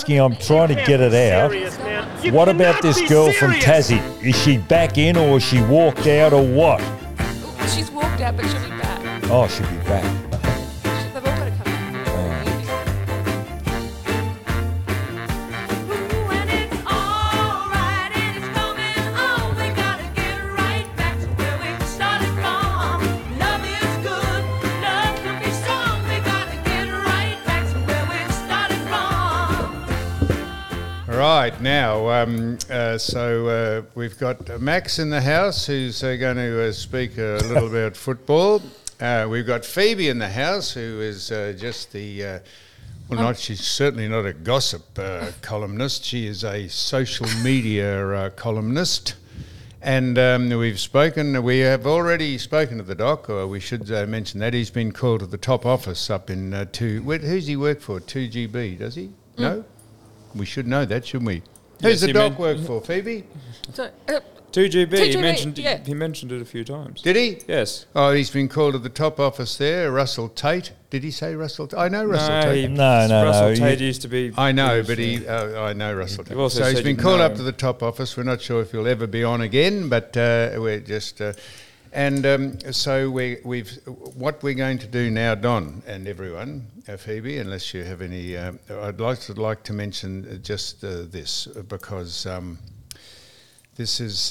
asking, I'm trying to get it out. What about this girl from Tassie? Is she back in or she walked out or what? She's walked out, but she'll be back. Oh, she'll be back. They've all got to come in. When it's all right and it's coming on, we gotta get right back to where we started from. Love is good, love can be strong. We gotta get right back to where we started from. Right, now, so we've got Max in the house who's going to speak a little about football. We've got Phoebe in the house who is just the... she's certainly not a gossip columnist. She is a social media columnist. And we have already spoken to the doc, or we should mention that. He's been called to the top office up in who's he work for? 2GB, does he? No? We should know that, shouldn't we? Who's the doc work for, Phoebe? So, 2GB, 2GB, he mentioned it a few times. Did he? Yes. Oh, he's been called to the top office there, Russell Tate. Did he say Russell Tate? I know Russell Tate. No. Russell Tate used to be... I know, but I know Russell Tate. also So he's said been you called know up him. to the top office. We're not sure if he'll ever be on again, but we're just... so what we're going to do now, Don and everyone, Phoebe, unless you have any... I'd like to mention just this, because... This is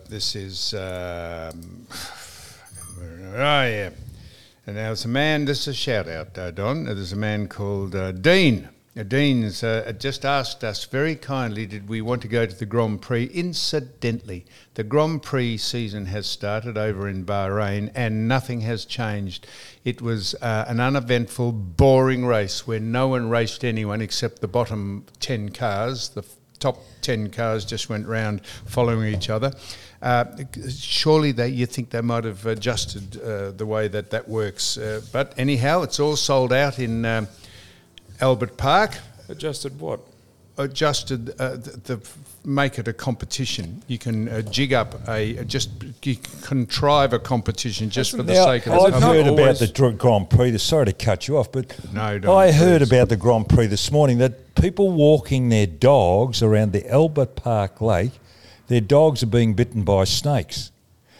and now it's a man, this is a shout out, Don. There's a man called Dean. Dean's just asked us very kindly, did we want to go to the Grand Prix? Incidentally, the Grand Prix season has started over in Bahrain and nothing has changed. It was an uneventful, boring race where no one raced anyone except the bottom 10 cars. The top 10 cars just went round following each other. Surely you think they might have adjusted the way that works. But anyhow, it's all sold out in Albert Park. Adjusted what? Adjusted make it a competition. You can jig up contrive a competition just for the sake of I've it. heard about the Grand Prix. Sorry to cut you off, but No, don't, I heard please. about the Grand Prix this morning that people walking their dogs around the Albert Park Lake, their dogs are being bitten by snakes.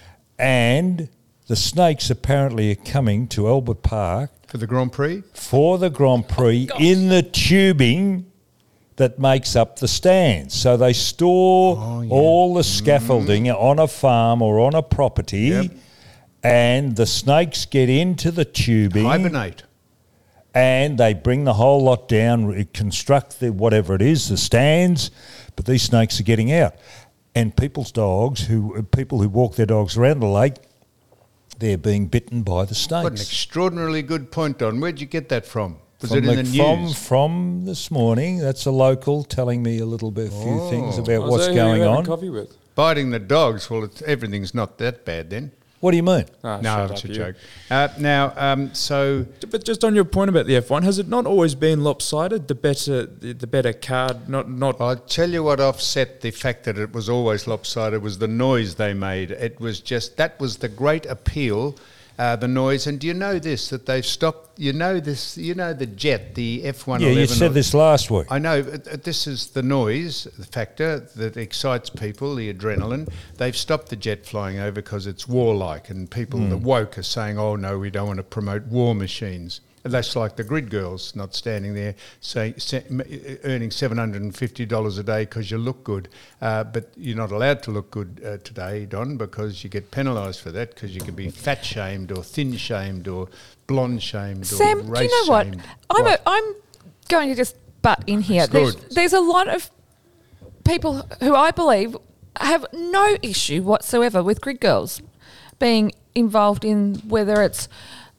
And the snakes apparently are coming to Albert Park For the Grand Prix? for the Grand Prix in the tubing that makes up the stands. So they store all the scaffolding on a farm or on a property, Yep. and the snakes get into the tubing Hibernate. and they bring the whole lot down, construct whatever it is, the stands, but these snakes are getting out. And people who walk their dogs around the lake, they're being bitten by the snakes. What an extraordinarily good point, Don. Where'd you get that from? Was From it in the news? From this morning. That's a local telling me a little bit, a few things about Was what's that who you going having on. coffee with? Biting the dogs, well, everything's not that bad then. What do you mean? Ah, No, shut it's a up, you. joke. So But just on your point about the F1, has it not always been lopsided? The better card, not. I'll tell you what offset the fact that it was always lopsided was the noise they made. It was that was the great appeal, the noise. And do you know this, that they've stopped, the jet, the F-111. Yeah, you said this last week. I know, this is the noise, the factor that excites people, the adrenaline. They've stopped the jet flying over because it's warlike, and people that woke are saying, oh no, we don't want to promote war machines. That's like the grid girls not standing there earning $750 a day because you look good. But you're not allowed to look good today, Don, because you get penalised for that, because you can be fat shamed or thin shamed or blonde shamed Sam, or do race you know what? shamed. I'm going to just butt in here. It's good. There's a lot of people who I believe have no issue whatsoever with grid girls being involved in whether it's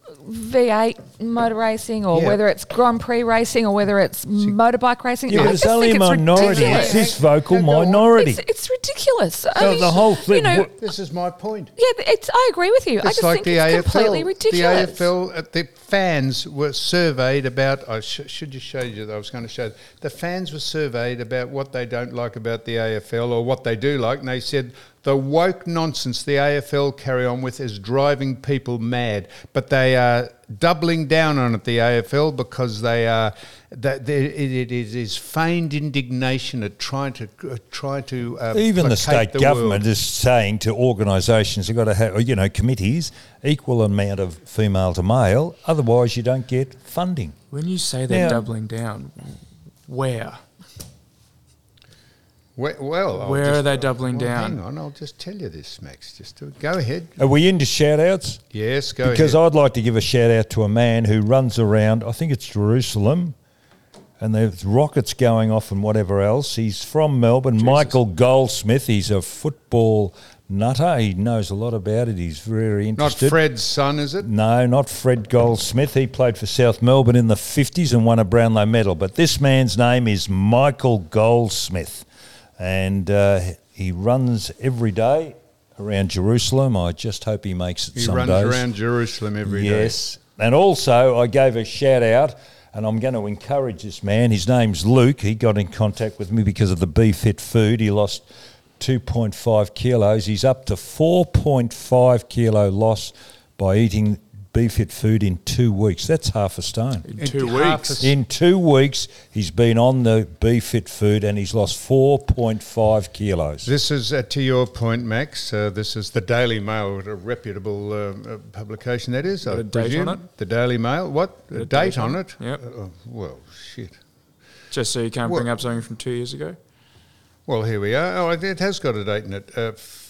V8 motor racing or Yeah. whether it's Grand Prix racing or whether it's motorbike racing. Yeah, I but it's just only a think it's minority. ridiculous. It's this vocal Go on. minority. It's ridiculous. I So mean, the whole thing- You know, This is my point. yeah, I agree with you. I It's just like think it's completely ridiculous. The AFL, the fans were surveyed about. I should just show you that. I was going to show. The fans were surveyed about what they don't like about the AFL or what they do like, and they said The woke nonsense the AFL carry on with is driving people mad, but they are doubling down on it, the AFL, because it is feigned indignation at trying to Even the state placate government world. is saying to organisations, you've got to have, committees, equal amount of female to male, otherwise you don't get funding. When you say they're Now- doubling down, where? Well, I'll Where just- are they doubling well, down? Hang on, I'll just tell you this, Max. Go ahead. Are we into shout-outs? Yes, go Because ahead. I'd like to give a shout-out to a man who runs around, I think it's Jerusalem, and there's rockets going off and whatever else. He's from Melbourne, Michael Goldsmith. He's a football nutter. He knows a lot about it. He's very Not interested. Fred's son, is it? No, not Fred Goldsmith. He played for South Melbourne in the 50s and won a Brownlow medal. But this man's name is Michael Goldsmith. And he runs every day around Jerusalem. I just hope he makes it He some runs days. around Jerusalem every day. Yes. And also, I gave a shout out, and I'm going to encourage this man. His name's Luke. He got in contact with me because of the Be Fit food. He lost 2.5 kilos. He's up to 4.5 kilo loss by eating Be Fit food in 2 weeks. That's half a stone. In 2 half weeks. In 2 weeks, he's been on the Be Fit food and he's lost 4.5 kilos. This is, to your point, Max, this is the Daily Mail, a reputable publication that is, Got I a date presume. on it? The Daily Mail, what? A date on it? Yep. Well, shit. Just so you can't bring up something from 2 years ago. Well, here we are. Oh, it has got a date in it.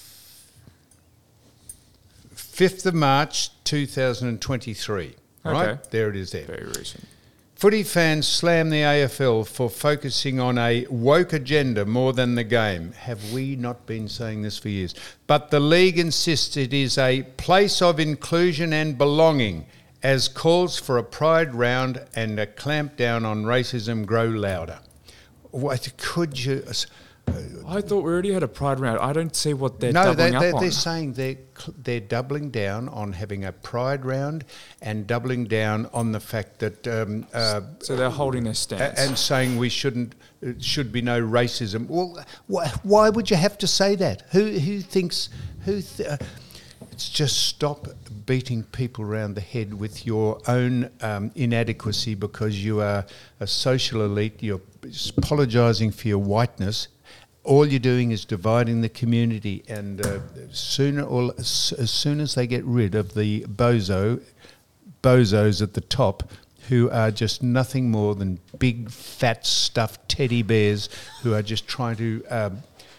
5th of March 2023. Right? Okay. There it is there. Very recent. Footy fans slam the AFL for focusing on a woke agenda more than the game. Have we not been saying this for years? But the league insists it is a place of inclusion and belonging, as calls for a pride round and a clamp down on racism grow louder. What could you... I thought we already had a pride round. I don't see what they're No, doubling up on. they're saying they're doubling down on having a pride round and doubling down on the fact that So they're holding their stance. and saying we should be no racism. Well, why would you have to say that? Who thinks it's just stop beating people around the head with your own inadequacy because you are a social elite. You're apologising for your whiteness. All you're doing is dividing the community, and as soon as they get rid of the bozos at the top, who are just nothing more than big, fat, stuffed teddy bears who are just trying to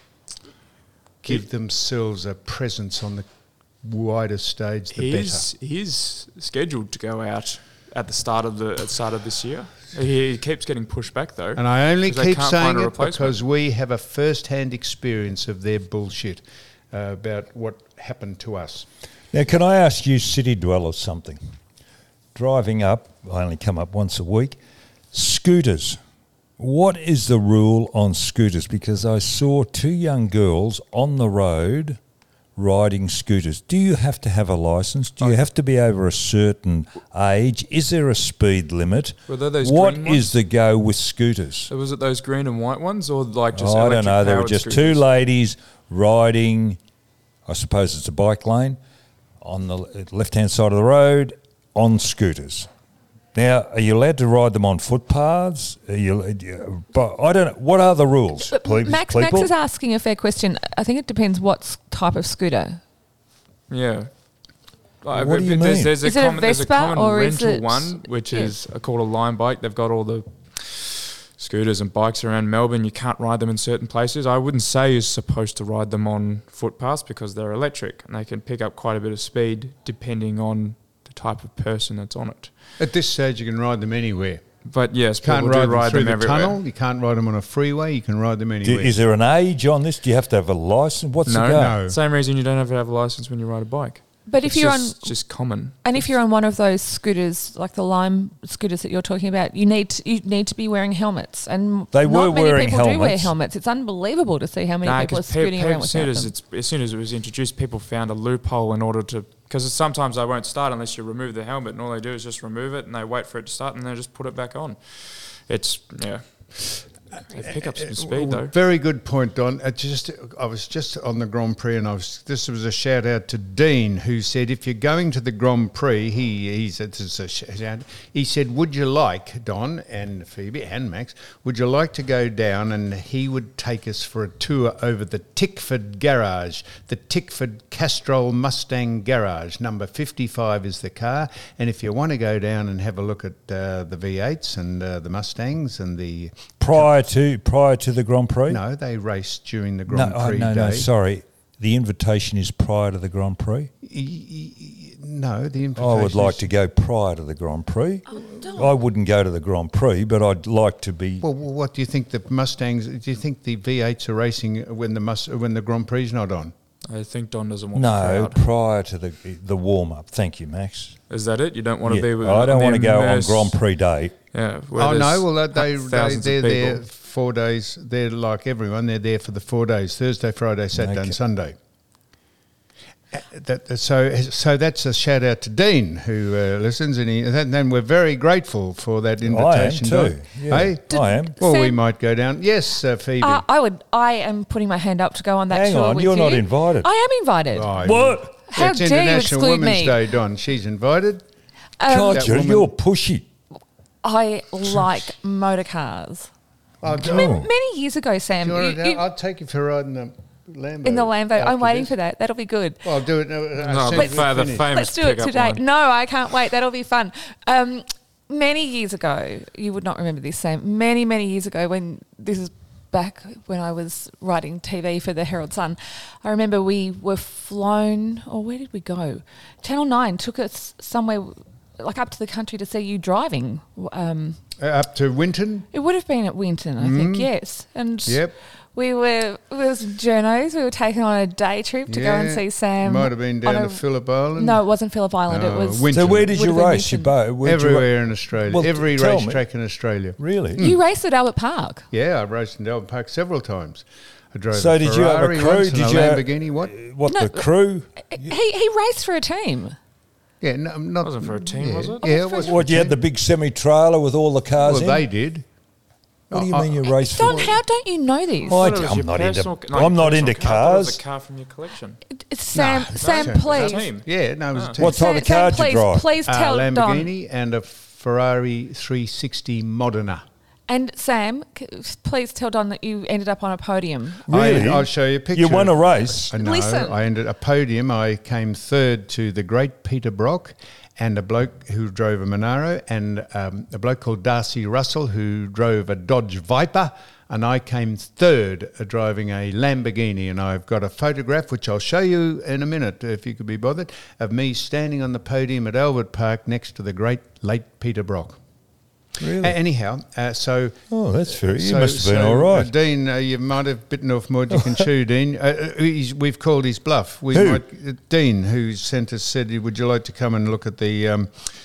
give themselves a presence on the wider stage, the better. He's scheduled to go out at the start of this year. He keeps getting pushed back though. And I only 'cause they keep can't saying find a it replacement. because we have a first-hand experience of their bullshit about what happened to us. Now, can I ask you city dwellers something? Driving up, I only come up once a week, scooters. What is the rule on scooters? Because I saw 2 young girls on the road riding scooters. Do you have to have a licence? Do you have to be over a certain age? Is there a speed limit? Were there those What green is ones? the go with scooters? So was it those green and white ones, or like just? I don't know. There were electric-powered just 2 scooters? ladies riding, I suppose it's a bike lane, on the left-hand side of the road on scooters. Now, are you allowed to ride them on footpaths? But I don't know. What are the rules, But please, Max people? is asking a fair question. I think it depends what type of scooter. Yeah. What do you mean? There's Is it a there's Vespa common or is rental it- one, which yeah. is called a line bike. They've got all the scooters and bikes around Melbourne. You can't ride them in certain places. I wouldn't say you're supposed to ride them on footpaths because they're electric and they can pick up quite a bit of speed depending on the type of person that's on it. At this stage, you can ride them anywhere. But yes, You can't people do ride them through the everywhere. tunnel. You can't ride them on a freeway. You can ride them anywhere. Is there an age on this? Do you have to have a licence? What's No, the go? no. Same reason you don't have to have a license when you ride a bike. But if It's you're just, just common. if you're on one of those scooters, like the Lime scooters that you're talking about, you need to be wearing helmets. And They not were many wearing people do wear helmets. helmets. It's unbelievable to see how many people are scooting around without them. As soon as it was introduced, people found a loophole in order to, because sometimes they won't start unless you remove the helmet, and all they do is just remove it, and they wait for it to start, and they just put it back on. It's, yeah. They pick up some speed though. Very good point, Don. I was just on the Grand Prix, and this was a shout out to Dean, who said if you're going to the Grand Prix, he said, would you like, Don and Phoebe and Max, would you like to go down, and he would take us for a tour over the Tickford Garage, the Tickford Castrol Mustang Garage. Number 55 is the car, and if you want to go down and have a look at the V8s and the Mustangs and the Prior to the Grand Prix? No, they race during the Grand Prix no, day. sorry. The invitation is prior to the Grand Prix? No, the invitation I would like is- to go prior to the Grand Prix. I wouldn't go to the Grand Prix, but I'd like to be... Well, what do you think the Mustangs... Do you think the V8s are racing when the Grand Prix is not on? I think Don doesn't want No, the crowd. prior to the warm-up. Thank you, Max. Is that it? You don't want to Yeah, be with I don't the want to go on immerse- Grand Prix day. Yeah. where Oh, no, there's well, thousands they're of there people. 4 days. They're like everyone. They're there for the 4 days, Thursday, Friday, Saturday Okay. and Sunday. So that's a shout out to Dean who listens, and then we're very grateful for that invitation. I am too. Don. Yeah, Hey? I am. Well, we Sam- might go down. Yes, Phoebe. I am putting my hand up to go on that Hang tour on, with you're you. not invited. I am invited. Oh, What? How it's dare you International exclude Women's me? Day, Don. She's invited. God, that you're woman- pushy. I like motor cars. Oh, Many years ago, Sam, do you want to, you- I'll take you for a ride in the Lambo. in the Lambo. I'm after waiting this. for that. That'll be good. Well, I'll do it. No, as soon but as we the finish. famous Let's do it pickup today. line. No, I can't wait. That'll be fun. Many years ago, you would not remember this, Sam. Many years ago, when this is back when I was writing TV for the Herald Sun, I remember we were flown. Or where did we go? Channel 9 took us somewhere like up to the country to see you driving. Up to Winton. It would have been at Winton, I think. Yes, and Yep. we were. It was journos. We were taken on a day trip to go and Yeah. see Sam. Might have been on down a- to Phillip Island. No, it wasn't Phillip Island. It Oh, was Winton. So where did Would you have been race? Winton. Everywhere in Australia. Well, Every tell me. racetrack in Australia. Really? You raced at Albert Park. Yeah, I've raced in Delvin Park several times. I drove So a did you have a Ferrari crew? once and Did a you Lamborghini? What? What, No, the crew? He raced for a team. Yeah, no, not. Wasn't for a team, yeah. was it? Yeah, it was. for a What, you had team. the big semi-trailer with all the cars Well, in? they did. What do you mean you raced for? Don, how don't you know this? I- Thought it was I'm your not into- personal- I'm not your into personal car. I thought it was cars. a car from your collection. Sam, No, Sam, no, please. Team. Yeah, no, it was a team. What type of Sam, car did you please, drive? please A tell Don. Lamborghini and a Ferrari 360 Modena. And Sam, please tell Don that you ended up on a podium. Really? I'll show you a picture. You won a race? No, Listen. I ended a podium. I came third to the great Peter Brock and a bloke who drove a Monaro and a bloke called Darcy Russell who drove a Dodge Viper. And I came third driving a Lamborghini. And I've got a photograph, which I'll show you in a minute, if you could be bothered, of me standing on the podium at Albert Park next to the great late Peter Brock. Really? Anyhow, so... Oh, that's fair. You must have been all right. Dean, you might have bitten off more than you can chew, Dean. We've called his bluff. Who? Dean, who sent us, said, "Would you like to come and look at the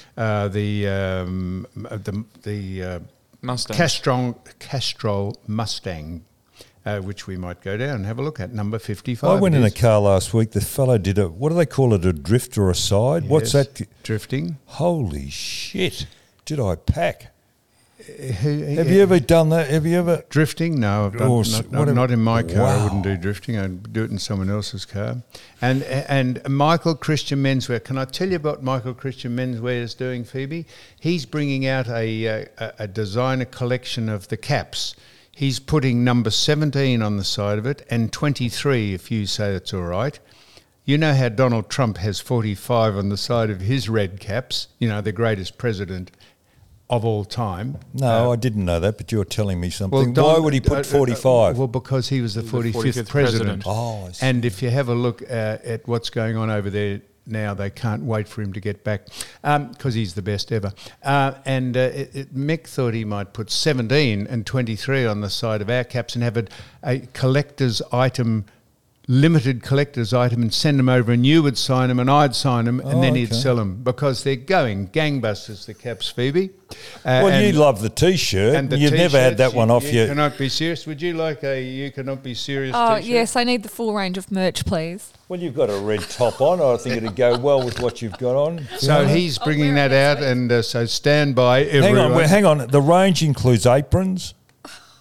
Mustang. Castrol Mustang?" Which we might go down and have a look at, number 55. I went it in a is. car last week. The fellow did a, what do they call it, a drift or a side? What's Yes, that? Drifting. Holy shit. Did I pack? Have Have you ever done that? Have you ever? Drifting? No, I've Or done, whatever. not in my car. I Wow. wouldn't do drifting. I'd do it in someone else's car. And Michael Christian Menswear. Can I tell you about Michael Christian Menswear is doing, Phoebe? He's bringing out a designer collection of the caps. He's putting number 17 on the side of it and 23, if you say that's all right. You know how Donald Trump has 45 on the side of his red caps, you know, the greatest president of all time. No, I didn't know that, but you're telling me something. Don- Why would he put 45? well, because he was the 45th, 45th president. president. Oh, I see. And if you have a look at what's going on over there now, they can't wait for him to get back because he's the best ever. Mick thought he might put 17 and 23 on the side of our caps and have a collector's item, limited collector's item, and send them over, and you would sign them and I'd sign them, and Oh, then he'd okay. sell them because they're going gangbusters, the caps, Phoebe. Well, And- you love the T-shirt. and the You've never had that T-shirts, one off you yet. cannot be serious. Would you like a you cannot be serious Oh, T-shirt? yes, I need the full range of merch, please. Well, you've got a red top on. I think it'd go well with what you've got on. So he's bringing that out, and so stand by, everyone. Hang on. The range includes aprons.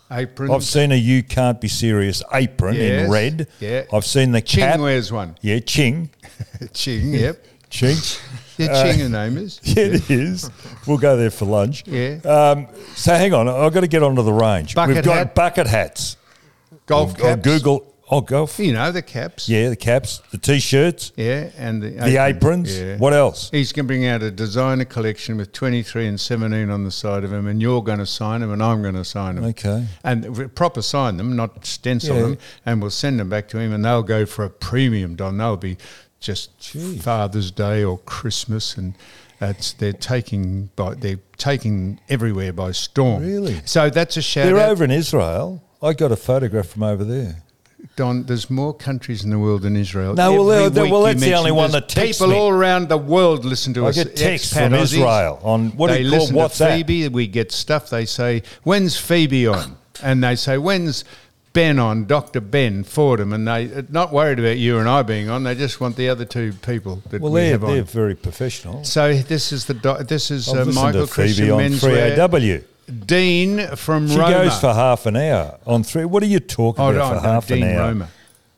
Aprons. I've seen a "You Can't Be Serious" apron Yes, in red. yeah. I've seen the Ching cap. wears one. Yeah, Ching. Ching, yep. Ching. Yeah, Ching her name is. Yeah, it is. We'll go there for lunch. Yeah. So hang on, I've got to get onto the range. Bucket We've got hat. bucket hats. Golf I'll caps. Google. Oh, golf. You know, the caps. Yeah, the caps, the t-shirts, Yeah, and the aprons. Yeah. What else? He's going to bring out a designer collection with 23 and 17 on the side of them, and you're going to sign them, and I'm going to sign them. Okay. And proper sign them, not stencil Yeah. them, and we'll send them back to him, and they'll go for a premium, Don. They'll be just Father's Day or Christmas, and they're taking everywhere by storm. Really? So that's a shout They're out. over in Israel. I got a photograph from over there. Don, there's more countries in the world than Israel. No, well, Every well, week you that's the only mention one there's that texts people me. all around the world listen to I us. get texts expat from Aussies. Israel on what do They you call listen what's to that? Phoebe. We get stuff. They say, "When's Phoebe on?" And they say, "When's Ben on?" Dr. Ben Fordham, and they not worried about you and I being on. They just want the other two people that Well, we they're have on. very professional. So this is this is I've listened Michael to Phoebe Christian on Menswear. 3AW. Dean from She Roma. goes for half an hour on 3. What are you talking about for half Dean an hour? Roma.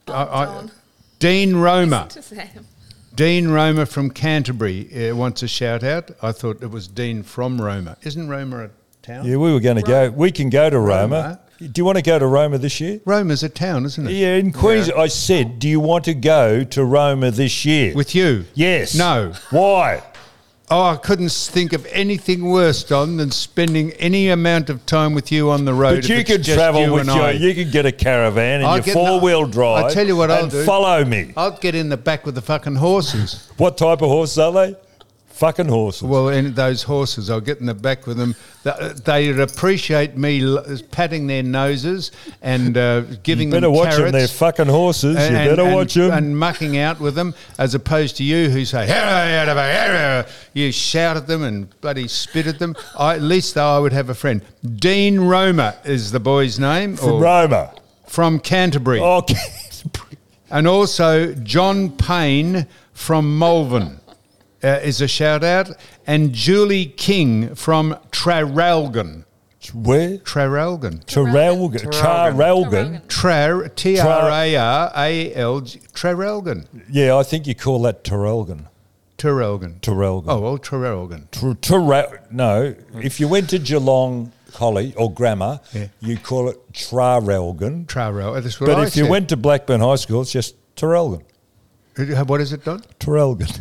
Dean Roma. To Sam. Dean Roma from Canterbury wants a shout out. I thought it was Dean from Roma. Isn't Roma a town? Yeah, we were going to go. We can go to Roma. Do you want to go to Roma this year? Roma's a town, isn't it? Yeah, in Queensland. I said, do you want to go to Roma this year? With you? Yes. No. Why? Oh, I couldn't think of anything worse, Don, than spending any amount of time with you on the road. But you if it's could just travel you with and I. you could get a caravan I'll and get your in the- four-wheel drive. I'll tell you what I'll and do. follow me. I'll get in the back with the fucking horses. What type of horses are they? Fucking horses. Well, and those horses, I'll get in the back with them. They'd appreciate me patting their noses and giving you better them watch carrots. them. They're fucking horses. You better watch them. And mucking out with them, as opposed to you who say, "Hera." You shout at them and bloody spit at them. At least though I would have a friend. Dean Roma is the boy's name. From Roma. From Canterbury. Okay. And also John Payne from Malvern is a shout out. And Julie King from Traralgon. Where? Traralgon. Traralgon. Traralgon. Traralgal. Traralgon. Yeah, I think you call that Traralgon. Traralgon. Traralgon. Oh, well, Traralgon. No, if you went to Geelong College or Grammar, Yeah. you call it Traralgon. Traralgon. That's what But I if you said. went to Blackburn High School, it's just Traralgon. What is it, Don? Traralgon.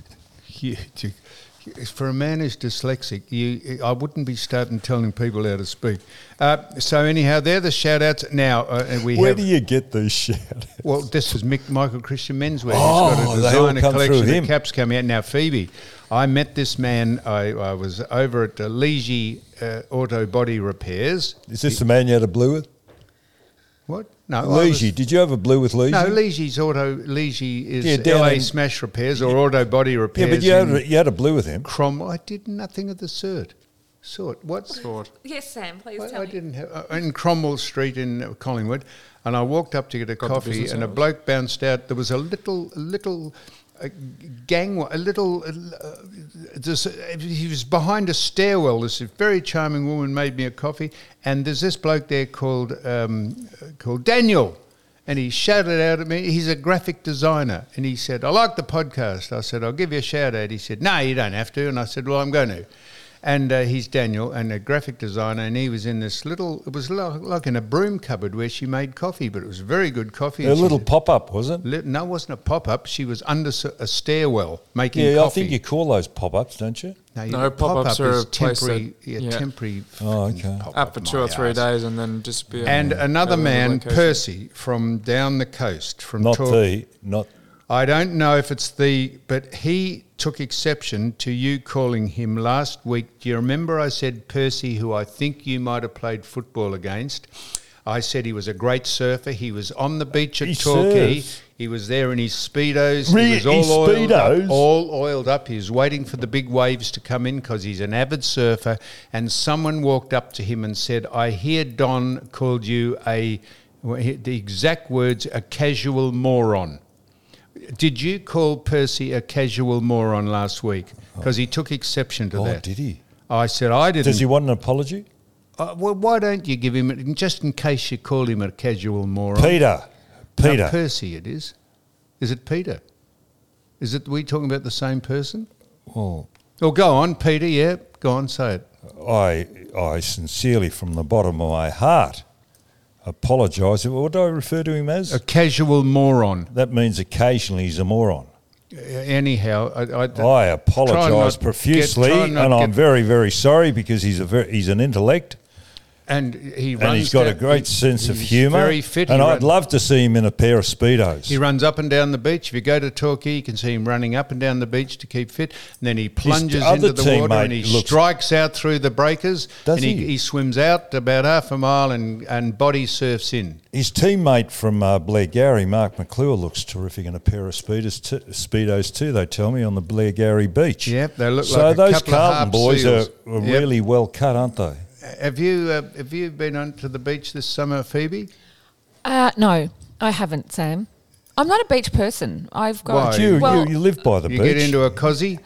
For a man who's dyslexic, I wouldn't be starting telling people how to speak. So anyhow, they're the shout-outs. Now, we Where have... do you get these shout? Well, this is Michael Christian Menswear. Oh, He's got a they all designer come through collection him. of caps coming out. Now, Phoebe, I met this man. I was over at Legy Auto Body Repairs. Is this the man you had a blue with? What? No, Legy. Did you have a blue with Legy? No, Legy is Yeah, down LA in- Smash Repairs or Auto Body Repairs. Yeah, but in you had a blue with him. Cromwell. I did nothing of the sort. What? Sword. Yes, Sam, please I, tell I me. didn't have in Cromwell Street in Collingwood, and I walked up to get a Got the coffee, business and a hours. bloke bounced out. There was a little gang, he was behind a stairwell. This very charming woman made me a coffee, and there's this bloke there called Daniel. And he shouted out at me. He's a graphic designer. And he said, "I like the podcast." I said, "I'll give you a shout out." He said, "No, you don't have to." And I said, "Well, I'm going to." And he's Daniel, and a graphic designer, and he was in this little, it was like in a broom cupboard where she made coffee, but it was very good coffee. A And she little said- pop-up, was it? No, it wasn't a pop-up. She was under a stairwell making Yeah, coffee. I think you call those pop-ups, don't you? No, pop-ups are is a place temporary, that- temporary. Oh, fucking okay. pop-up, Up for 2 or my 3 arse. days and then disappear. And another Go to man, another location. Percy, from down the coast, from Not Tor- not. I don't know if it's but he took exception to you calling him last week. Do you remember I said Percy, who I think you might have played football against? I said he was a great surfer. He was on the beach at He Torquay. surfs. He was there in his Speedos. Really? He was all His oiled up, Speedos? all oiled up. He was waiting for the big waves to come in because he's an avid surfer. And someone walked up to him and said, "I hear Don called you the exact words, a casual moron." Did you call Percy a casual moron last week? Because he took exception to Oh, that. did he? I said, I didn't. Does he want an apology? Well, why don't you give him, just in case you call him a casual moron? Peter. No, Percy it is. Is it Peter? Is it, we talking about the same person? Well, Oh, go on, Peter, yeah. Go on, say it. I sincerely, from the bottom of my heart, apologise. What do I refer to him as? A casual moron. That means occasionally he's a moron. Anyhow, I try apologise not profusely, get- try not and I'm get- very, very sorry because he's an intellect. and he runs And he's got a down- great sense of he's humour. Very fit. And He I'd love to see him in a pair of Speedos. He runs up and down the beach. If you go to Torquay, you can see him running up and down the beach to keep fit. And then he plunges other into the water and he teammate looks- strikes out through the breakers. Does and he? he swims out about half a mile and body surfs in. His teammate from Blairgowrie, Mark McClure, looks terrific in a pair of Speedos too, they tell me, on the Blairgowrie beach. Yep, they look so like a those couple of Carlton harp boys are seals. Yep. really well cut, aren't they? Have you been onto the beach this summer, Phoebe? No, I haven't, Sam. I'm not a beach person. I've got. Why? But you, well, you live by the You beach. get into a cosy?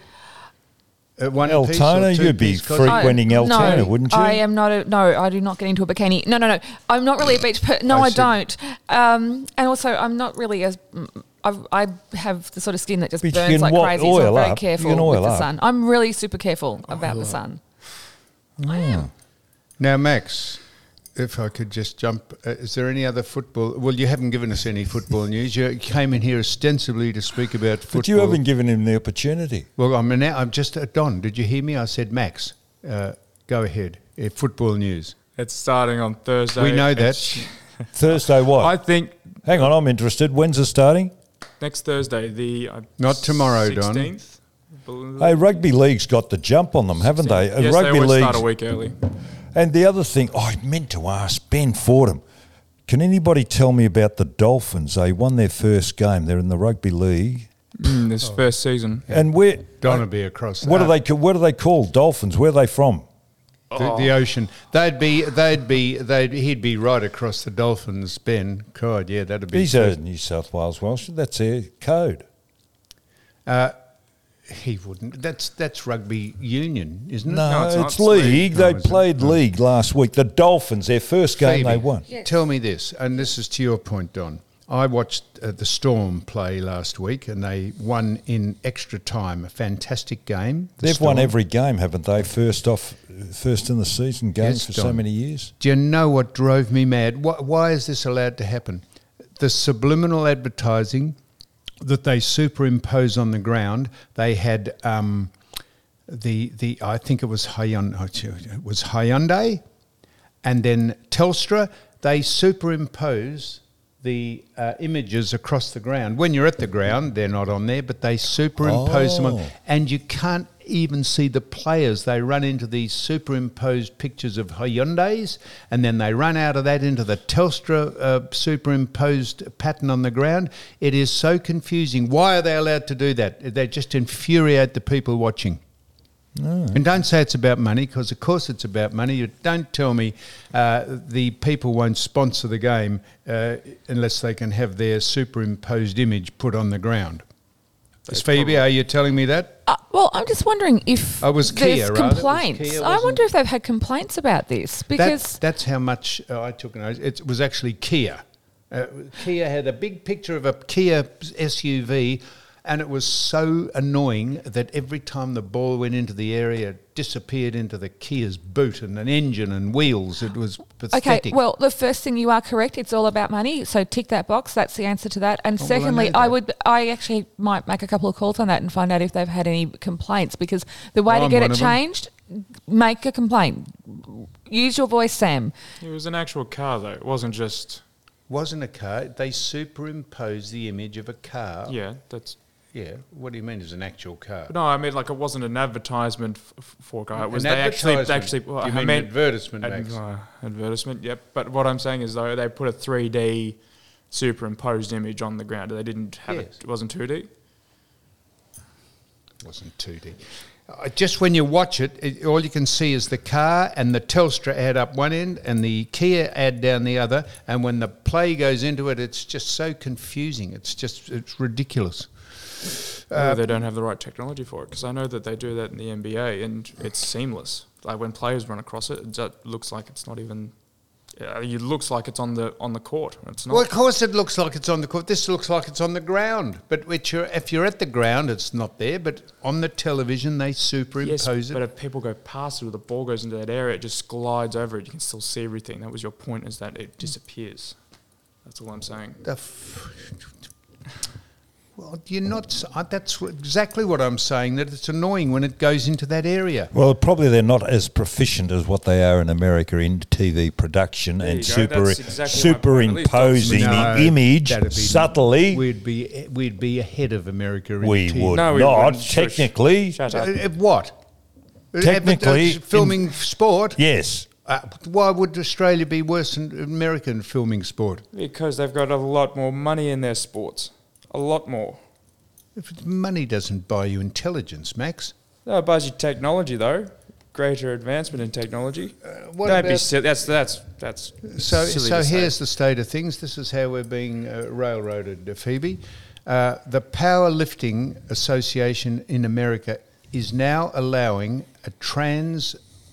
One piece or Altona, you'd be two-piece cosy? frequenting Altona, no, wouldn't you? I am not. No, I do not get into a bikini. No. I'm not really a beach person. No, I I see. don't. And also, I'm not really as. I have the sort of skin that just But you burns can like crazy, so oil I'm very up. You careful can with oil the up. sun. I'm really super careful about the sun. I am. Now, Max, if I could just jump, is there any other football? Well, you haven't given us any football news. You came in here ostensibly to speak about football. But you haven't given him the opportunity. Well, I'm just Don. Did you hear me? I said, Max, go ahead. Football news. It's starting on Thursday. We know that. It's- Thursday what? I think Hang on, I'm interested. When's it starting? next Thursday, the Not tomorrow, Don. 16th. Hey, rugby league's got the jump on them, haven't they? Yes, Rugby they always league's- start a week early. And the other thing, I meant to ask Ben Fordham, can anybody tell me about the Dolphins? They won their first game. They're in the rugby league. This first season. And where? Don will be across. What are they? What are they called? Dolphins. Where are they from? The ocean. He'd be right across the Dolphins, Ben. God, yeah, that'd be. He's a New South Wales Welsh. That's their code. He wouldn't. That's rugby union, isn't it? No, it's not. it's league. No, They it's not. played league last week. The Dolphins, their first game Phoebe, they won. Tell me this, and this is to your point, Don. I watched the Storm play last week, and they won in extra time. A fantastic game. The They've won Storm. every game, haven't they? First in the season games Yes, for so Don. many years. Do you know what drove me mad? Why is this allowed to happen? The subliminal advertising that they superimpose on the ground. They had the I think it was Hyundai, and then Telstra. They superimpose the images across the ground. When you're at the ground, they're not on there, but they superimpose them on, Oh. and you can't even see the players. They run into these superimposed pictures of Hyundais, and then they run out of that into the Telstra superimposed pattern on the ground. It is so confusing. Why are they allowed to do that? They just infuriate the people watching. And don't say it's about money, because of course it's about money. You don't tell me the people won't sponsor the game unless they can have their superimposed image put on the ground. Phoebe, are you telling me that? Well, I'm just wondering if Oh, it was there's Kia, rather. It was complaints. Kia, I wasn't wonder it? if they've had complaints about this because That's how much I took notice. It was actually Kia. Kia had a big picture of a Kia SUV, and it was so annoying that every time the ball went into the area, it disappeared into the Kia's boot and an engine and wheels. It was pathetic. Okay, well, the first thing, you are correct. It's all about money. So tick that box. That's the answer to that. And well, I secondly, know that. I actually might make a couple of calls on that and find out if they've had any complaints, because the way to I'm get one it of them. changed, make a complaint. Use your voice, Sam. It was an actual car, though. It wasn't just. Wasn't a car. They superimposed the image of a car. Yeah, that's. Yeah. What do you mean? It's an actual car? No, I mean, like, it wasn't an advertisement for a car. It was An they actually. advertisement. Well, Do you I mean meant advertisement, Max? advertisement. Yep. But what I'm saying is, though, they put a 3D superimposed image on the ground. They didn't have Yes. it. It wasn't 2D. Wasn't 2D. Just when you watch it, all you can see is the car and the Telstra ad up one end and the Kia ad down the other. And when the play goes into it, it's just so confusing. It's ridiculous. Maybe they don't have the right technology for it, because I know that they do that in the NBA and it's seamless. like when players run across it, it just looks like it's not even. It looks like it's on the court. It's not. Well, of course it looks like it's on the court. This looks like it's on the ground. But if you're at the ground, it's not there. But on the television, they superimpose Yes, it. but if people go past it or the ball goes into that area, it just glides over it. You can still see everything. That was your point, is that it disappears. That's all I'm saying. Well, you're not. That's exactly what I'm saying. That it's annoying when it goes into that area. Well, probably they're not as proficient as what they are in America in TV production There and you go. That's exactly my point. At least superimposing No, the image that'd be- subtly. We'd be ahead of America. In We TV. would No, we not, wouldn't. Shush. technically. Shut up. What? Technically, filming sport. Yes. Why would Australia be worse than America in filming sport? Because they've got a lot more money in their sports. A lot more. If money doesn't buy you intelligence, Max. No, it buys you technology, though. Greater advancement in technology. What Don't be about- silly. That's So silly to say. here's the state of things. This is how we're being railroaded, Phoebe. The Powerlifting Association in America is now allowing trans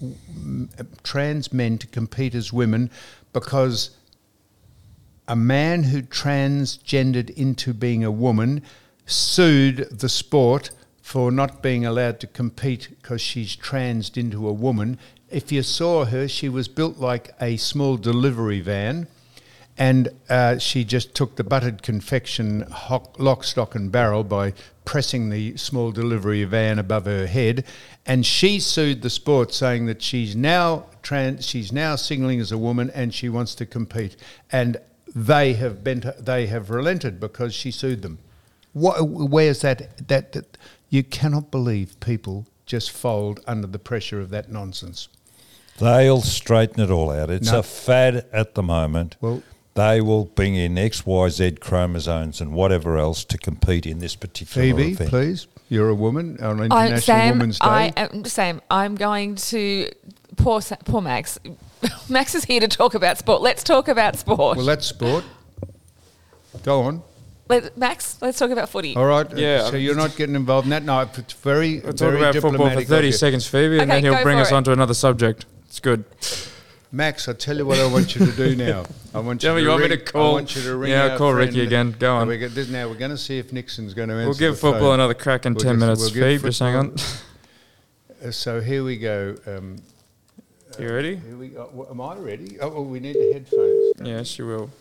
men to compete as women because a man who transgendered into being a woman sued the sport for not being allowed to compete because she's transed into a woman. If you saw her, she was built like a small delivery van, and she just took the buttered confection lock, stock and barrel by pressing the small delivery van above her head, and she sued the sport saying that she's now signaling as a woman and she wants to compete, and they have relented because she sued them. Where's that? You cannot believe people just fold under the pressure of that nonsense. They'll straighten it all out. It's No. a fad at the moment. Well- they will bring in XYZ chromosomes and whatever else to compete in this particular Phoebe, event. please. You're a woman on International Sam, Women's Day. Sam, I'm going to poor Max. Max is here to talk about sport. Let's talk about sport. Well, that's sport. Go on. Max, let's talk about footy. All right. Yeah. So you're not getting involved in that? No, it's very, We'll talk very about football for diplomatic 30 of you. seconds, Phoebe, and Okay, then he'll go bring for us it. on to another subject. It's good. Max, I tell you what I want you to do now. I want you Tell me to you want me ring- to call? I want you to ring Yeah, our call friend. Ricky again. Go on. Now we're going to see if Nixon's going to answer We'll give the football phone. another crack in We'll 10 just- minutes, we'll give Phoebe. Just hang on. So here we go. You ready? Here we go. Well, am I ready? Oh, well, we need the headphones. Yes, you will.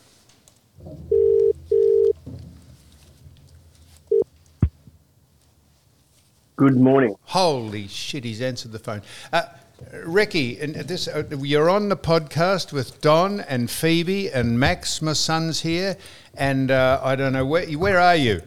Good morning. Holy shit, he's answered the phone. Ricky, and this you're on the podcast with Don and Phoebe and Max, my son's here, and I don't know, where are you?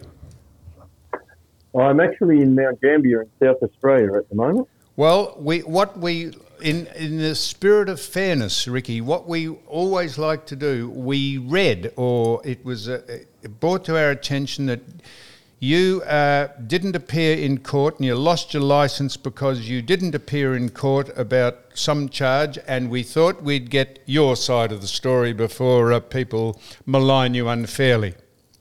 I'm actually in Mount Gambier in South Australia at the moment. Well, in the spirit of fairness, Ricky, what we always like to do, we read, or it was brought to our attention that you didn't appear in court and you lost your licence because you didn't appear in court about some charge, and we thought we'd get your side of the story before people malign you unfairly.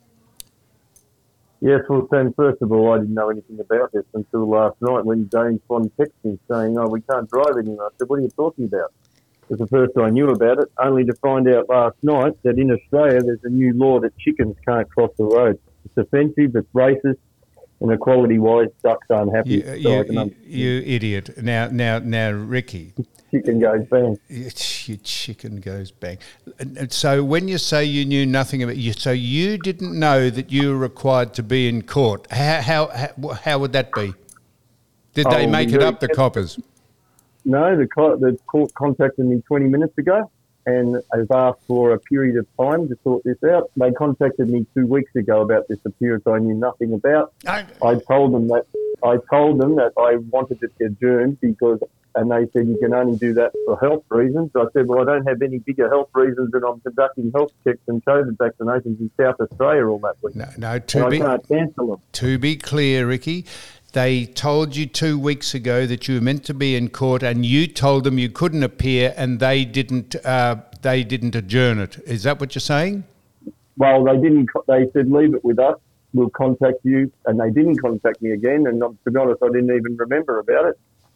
Yes, well, Sam, first of all, I didn't know anything about this until last night when James Bond texted me saying, we can't drive anymore. I said, what are you talking about? It was the first I knew about it, only to find out last night that in Australia there's a new law that chickens can't cross the road. It's offensive, it's racist, and equality-wise, ducks aren't happy. So I can understand. You idiot. Now, Ricky. Chicken goes bang. Your chicken goes bang. And so when you say you knew nothing about you, so you didn't know that you were required to be in court. How would that be? Did they make it up, the coppers? No, the court contacted me 20 minutes ago and has asked for a period of time to sort this out. They contacted me 2 weeks ago about this appearance I knew nothing about. I told them that I wanted it adjourned and they said you can only do that for health reasons. I said, well, I don't have any bigger health reasons than I'm conducting health checks and COVID vaccinations in South Australia all that week. No. I can't cancel them. To be clear, Ricky, they told you 2 weeks ago that you were meant to be in court, and you told them you couldn't appear, and they didn't adjourn it. Is that what you're saying? Well, they didn't. They said leave it with us. We'll contact you, and they didn't contact me again. And to be honest, I didn't even remember about it.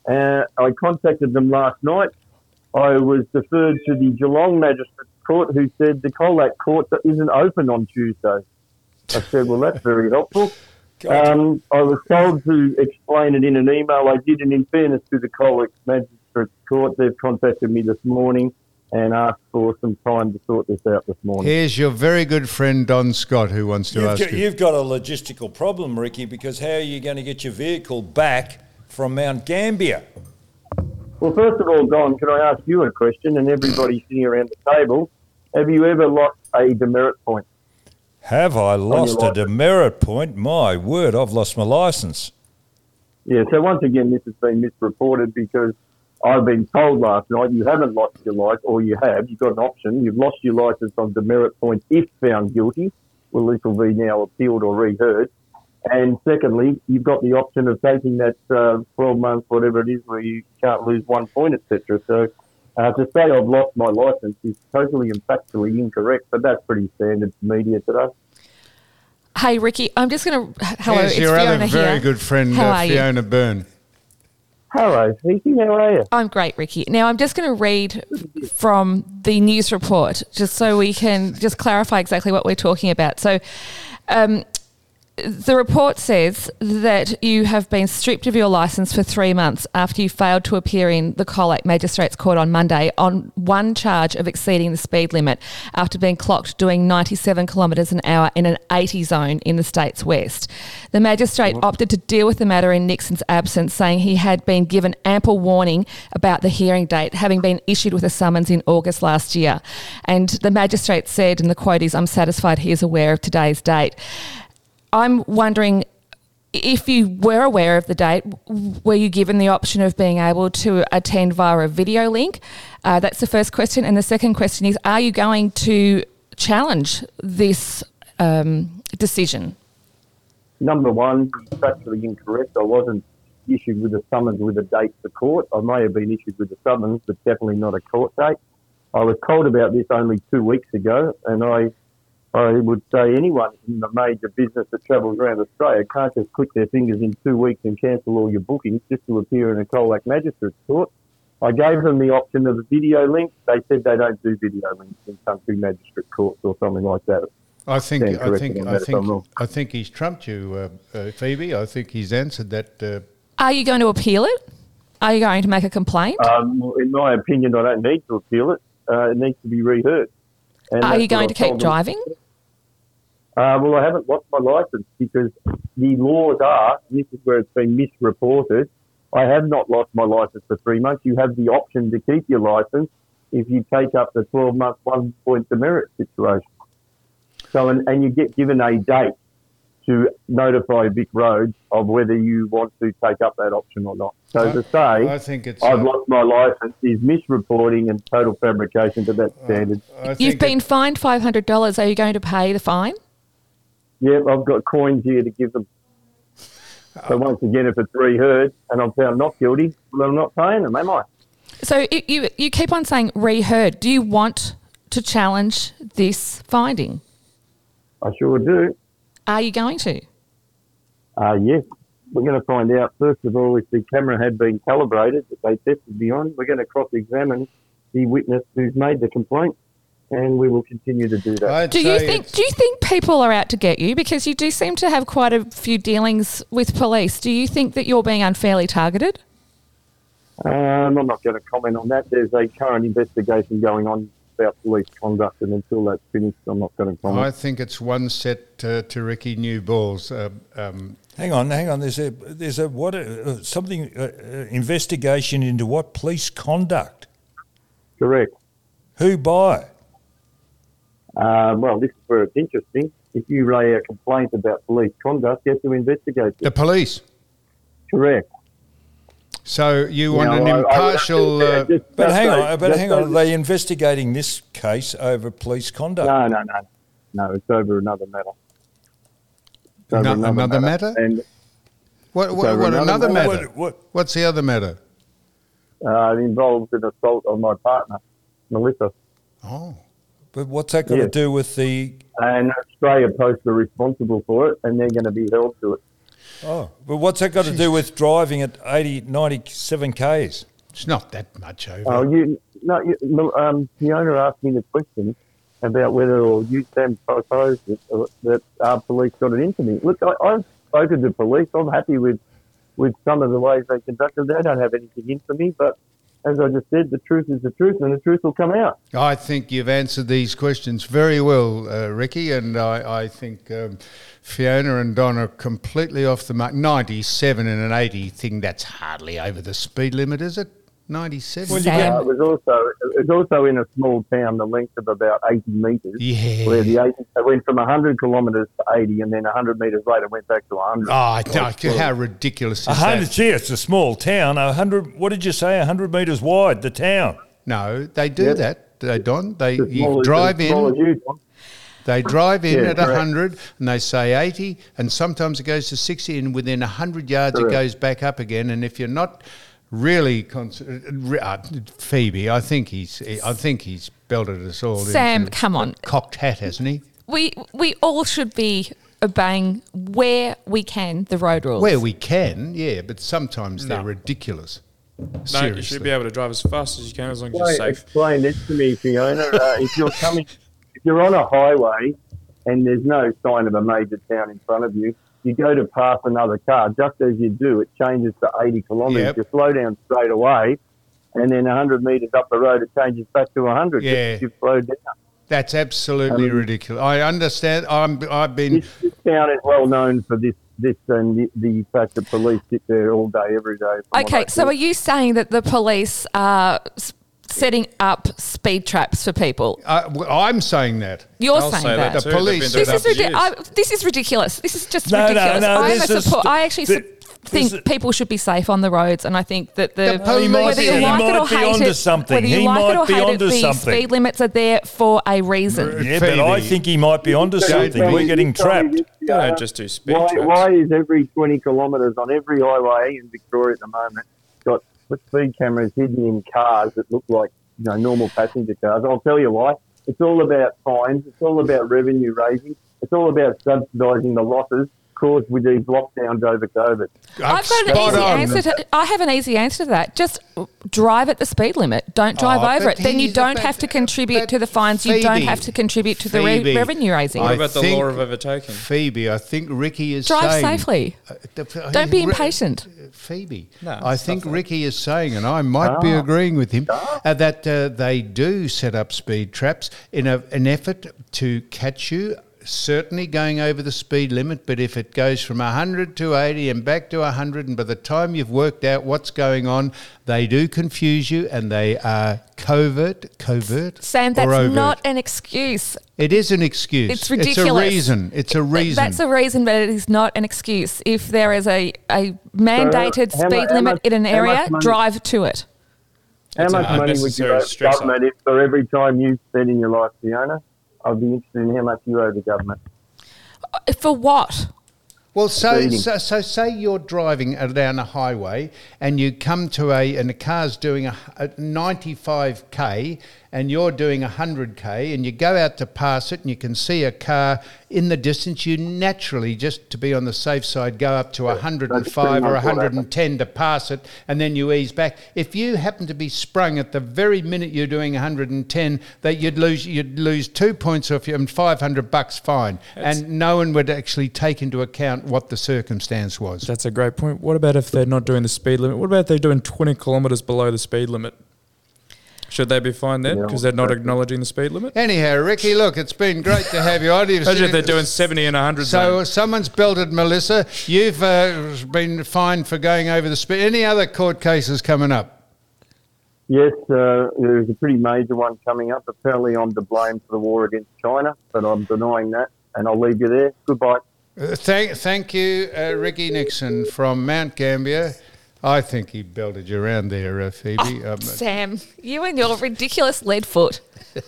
I contacted them last night. I was deferred to the Geelong Magistrates Court, who said the Colac Court isn't open on Tuesday. I said, well, that's very helpful. I was told to explain it in an email. I did, and in fairness to the Colac Magistrates Court, they've contacted me this morning and asked for some time to sort this out this morning. Here's your very good friend Don Scott, who wants to ask you. You've got a logistical problem, Ricky, because how are you going to get your vehicle back from Mount Gambier? Well, first of all, Don, can I ask you a question, and everybody sitting around the table, have you ever lost a demerit point? Have I lost a demerit point? My word, I've lost my licence. Yeah, so once again, this has been misreported because I've been told last night you haven't lost your license, or you have. You've got an option. You've lost your licence on demerit points if found guilty. Well, this will be now appealed or reheard. And secondly, you've got the option of taking that 12 months, whatever it is, where you can't lose 1 point, etc. So to say I've lost my licence is totally and factually incorrect, but that's pretty standard for media today. Hey, Ricky, I'm just going to... Hello, Here's it's your Fiona other here. very good friend, How are you? Fiona Byrne. Hello, Fifi, how are you? I'm great, Ricky. Now, I'm just going to read from the news report just so we can just clarify exactly what we're talking about. So the report says that you have been stripped of your licence for 3 months after you failed to appear in the Colac Magistrates Court on Monday on one charge of exceeding the speed limit after being clocked doing 97 kilometres an hour in an 80 zone in the state's west. The magistrate opted to deal with the matter in Nixon's absence, saying he had been given ample warning about the hearing date, having been issued with a summons in August last year. And the magistrate said, and the quote is, "I'm satisfied he is aware of today's date." I'm wondering if you were aware of the date, were you given the option of being able to attend via a video link? That's the first question. And the second question is, are you going to challenge this decision? Number one, factually incorrect. I wasn't issued with a summons with a date to court. I may have been issued with a summons, but definitely not a court date. I was told about this only 2 weeks ago, and I would say anyone in the major business that travels around Australia can't just click their fingers in 2 weeks and cancel all your bookings just to appear in a Colac Magistrates Court. I gave them the option of a video link. They said they don't do video links in country magistrate courts or something like that. I think he's trumped you, Phoebe. I think he's answered that. Are you going to appeal it? Are you going to make a complaint? In my opinion, I don't need to appeal it. It needs to be reheard. And are you going to keep driving? Well, I haven't lost my licence because the laws are, and this is where it's been misreported, I have not lost my licence for 3 months. You have the option to keep your licence if you take up the 12-month 1 point demerit situation. So, and you get given a date to notify Vic Roads of whether you want to take up that option or not. So to say I think it's, I've lost my licence is misreporting and total fabrication to that standard. You've been fined $500. Are you going to pay the fine? Yeah, I've got coins here to give them. So once again, if it's reheard and I'm found not guilty, well, I'm not paying them, am I? So you keep on saying reheard. Do you want to challenge this finding? I sure do. Are you going to? Yes. We're going to find out, first of all, if the camera had been calibrated that they tested me on. We're going to cross-examine the witness who's made the complaint, and we will continue to do that. Do you think people are out to get you? Because you do seem to have quite a few dealings with police. Do you think that you're being unfairly targeted? I'm not going to comment on that. There's a current investigation going on about police conduct, and until that's finished, I'm not going to comment. I think it's one set to Ricky New Balls. Hang on. There's something investigation into what police conduct? Correct. Who by? Well, this is where it's interesting. If you lay a complaint about police conduct, you have to investigate it. The police. Correct. So you want an impartial... But hang on. Are they investigating this case over police conduct? No, it's over another matter. Another matter? And what another matter? What's the other matter? It involves an assault on my partner, Melissa. Oh. But what's that got to do with the... And Australia Post are responsible for it, and they're going to be held to it. Oh, but what's that got to do with driving at 80, 97 Ks? It's not that much over. Fiona asked me the question about whether, or you, Sam, proposed that our police got it into me. Look, I've spoken to police. I'm happy with some of the ways they conducted. They don't have anything in for me, but as I just said, the truth is the truth, and the truth will come out. I think you've answered these questions very well, Ricky, and I think Fiona and Don are completely off the mark. 97 and an 80 thing, that's hardly over the speed limit, is it? 97? Sam. It was also in a small town, the length of about 80 metres. Yeah. Where they went from 100 kilometres to 80, and then 100 metres later went back to 100. Oh, how ridiculous is 100, that? gee, it's a small town. 100, what did you say, 100 metres wide, the town? No, they do Yep. that, Don. They As you small as- drive as small in. as you, Don. They drive in Yeah, at correct. 100 and they say 80, and sometimes it goes to 60, and within 100 yards it Correct. goes back up again. And if you're not really Phoebe, I think he's belted us all. Sam, into come on. a cocked hat, hasn't he? We all should be obeying where we can the road rules. Where we can, yeah, but sometimes they're No. ridiculous. No, Seriously. you should be able to drive as fast as you can as long as you're safe. Explain this to me, Fiona. If you're on a highway and there's no sign of a major town in front of you, you go to pass another car. Just as you do, it changes to 80 kilometres. Yep. You slow down straight away, and then 100 metres up the road, it changes back to 100. Yeah. You've slowed down. That's absolutely ridiculous. I understand. I've been. This town is well known for this and the fact that police sit there all day, every day. from what Okay, I so see. are you saying that the police are setting up speed traps for people? I'm saying that. You're I'll saying say that. that The too. police- They've been This doing is, that for years. this is ridiculous. This is just No, ridiculous. no, I'm this a is- support. I actually thi- think this is- people should be safe on the roads, and I think that The police- whether you He like it might or be hate onto it, something. whether you He like it might or be hate it, onto the something. speed limits are there for a reason. Yeah, but I Phoebe. think he might be onto something. Tell me- We're getting tell me trapped. this, You don't Fiona. just do speed Why, traps. why is every 20 kilometres on every highway in Victoria at the moment got speed cameras hidden in cars that look like normal passenger cars? I'll tell you why. It's all about fines. It's all about revenue raising. It's all about subsidising the losses caused with these lockdowns over COVID. I've got an Spot easy on. answer I have an easy answer to that. Just drive at the speed limit. Don't drive over but it. Then you he's don't about- have to contribute but to the fines. You don't Phoebe, have to contribute to the Phoebe, revenue raising. What I about the think- law of overtaking? Phoebe, I think Ricky is Drive saying... safely. Don't be impatient. Phoebe, No, I stuff think like- Ricky is saying, and I might be agreeing with him, that they do set up speed traps in an effort to catch you, certainly going over the speed limit, but if it goes from 100 to 80 and back to 100, and by the time you've worked out what's going on, they do confuse you, and they are covert, Sam, or that's overt. not an excuse. It is an excuse. It's ridiculous. It's a reason. That's a reason, but it is not an excuse. If there is a mandated how mu- speed how limit much- in an how much area, money- drive to it. How It's much an money would you unnecessary owe the stress government if for every time you spend in your life, Fiona? I'd be interested in how much you owe the government. For what? Well, so Speeding. say you're driving down a highway and you come to and the car's doing a 95k and you're doing 100k and you go out to pass it and you can see a car in the distance, you naturally, just to be on the safe side, go up to 105 or much what 110 to pass it, and then you ease back. If you happen to be sprung at the very minute you're doing 110, that you'd lose 2 points off you and $500 fine, and no one would actually take into account what the circumstance was. That's a great point. What about if they're not doing the speed limit? What about if they're doing 20 kilometres below the speed limit? Should they be fined then Yeah, because they're not acknowledging the speed limit? Anyhow, Ricky, look, it's been great to have you on. Imagine if they're doing 70 and 100 So zone. someone's belted Melissa. You've been fined for going over the speed. Any other court cases coming up? Yes, there's a pretty major one coming up. Apparently I'm to blame for the war against China, but I'm denying that, and I'll leave you there. Goodbye. Thank you, Ricky Nixon from Mount Gambier. I think he belted you around there, Phoebe. Sam, you and your ridiculous lead foot.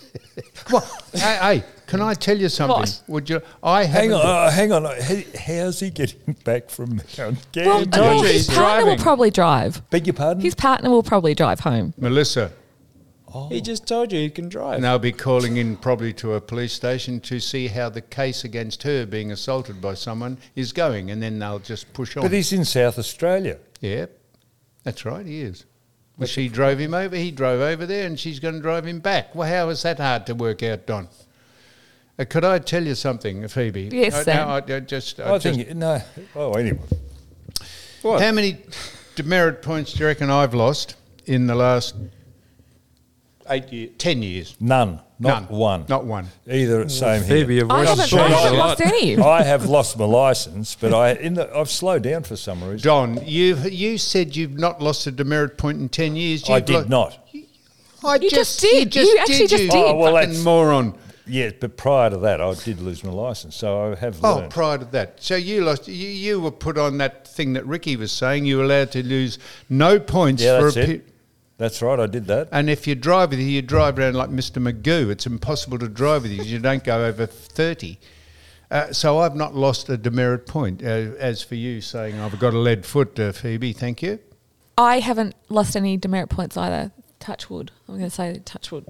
Hey, can I tell you something? What? Would you? Hang on. How's he getting back from Mount Well, Gambier? his he's partner will driving. probably drive. Beg your pardon? His partner will probably drive home. Melissa, He just told you he can drive. And they'll be calling in probably to a police station to see how the case against her being assaulted by someone is going, and then they'll just push on. But he's in South Australia. Yeah, that's right, he is. Well, she drove him over, he drove over there, and she's going to drive him back. Well, how is that hard to work out, Don? Could I tell you something, Phoebe? Yes, Sam. I think, no. Oh, anyway. What? How many demerit points do you reckon I've lost in the last 10 years? None. Not None. one. Not one. Either, same Phoebe, here. you've I lost haven't a lot. lost any. I have lost my licence, but I've slowed down for some reason. Don, you said you've not lost a demerit point in 10 years. I You've did not. You just did. You actually just you did. Oh, well, fucking that's- moron. Yeah, but prior to that, I did lose my licence, so I have Oh, learned. prior to that. So you lost. You were put on that thing that Ricky was saying. You were allowed to lose no points Yeah, for that's a it. That's right, I did that. And if you drive with you drive around like Mr. Magoo. It's impossible to drive with you. You don't go over 30. So I've not lost a demerit point. As for you saying I've got a lead foot, Phoebe, thank you. I haven't lost any demerit points either. Touch wood. I'm going to say touch wood.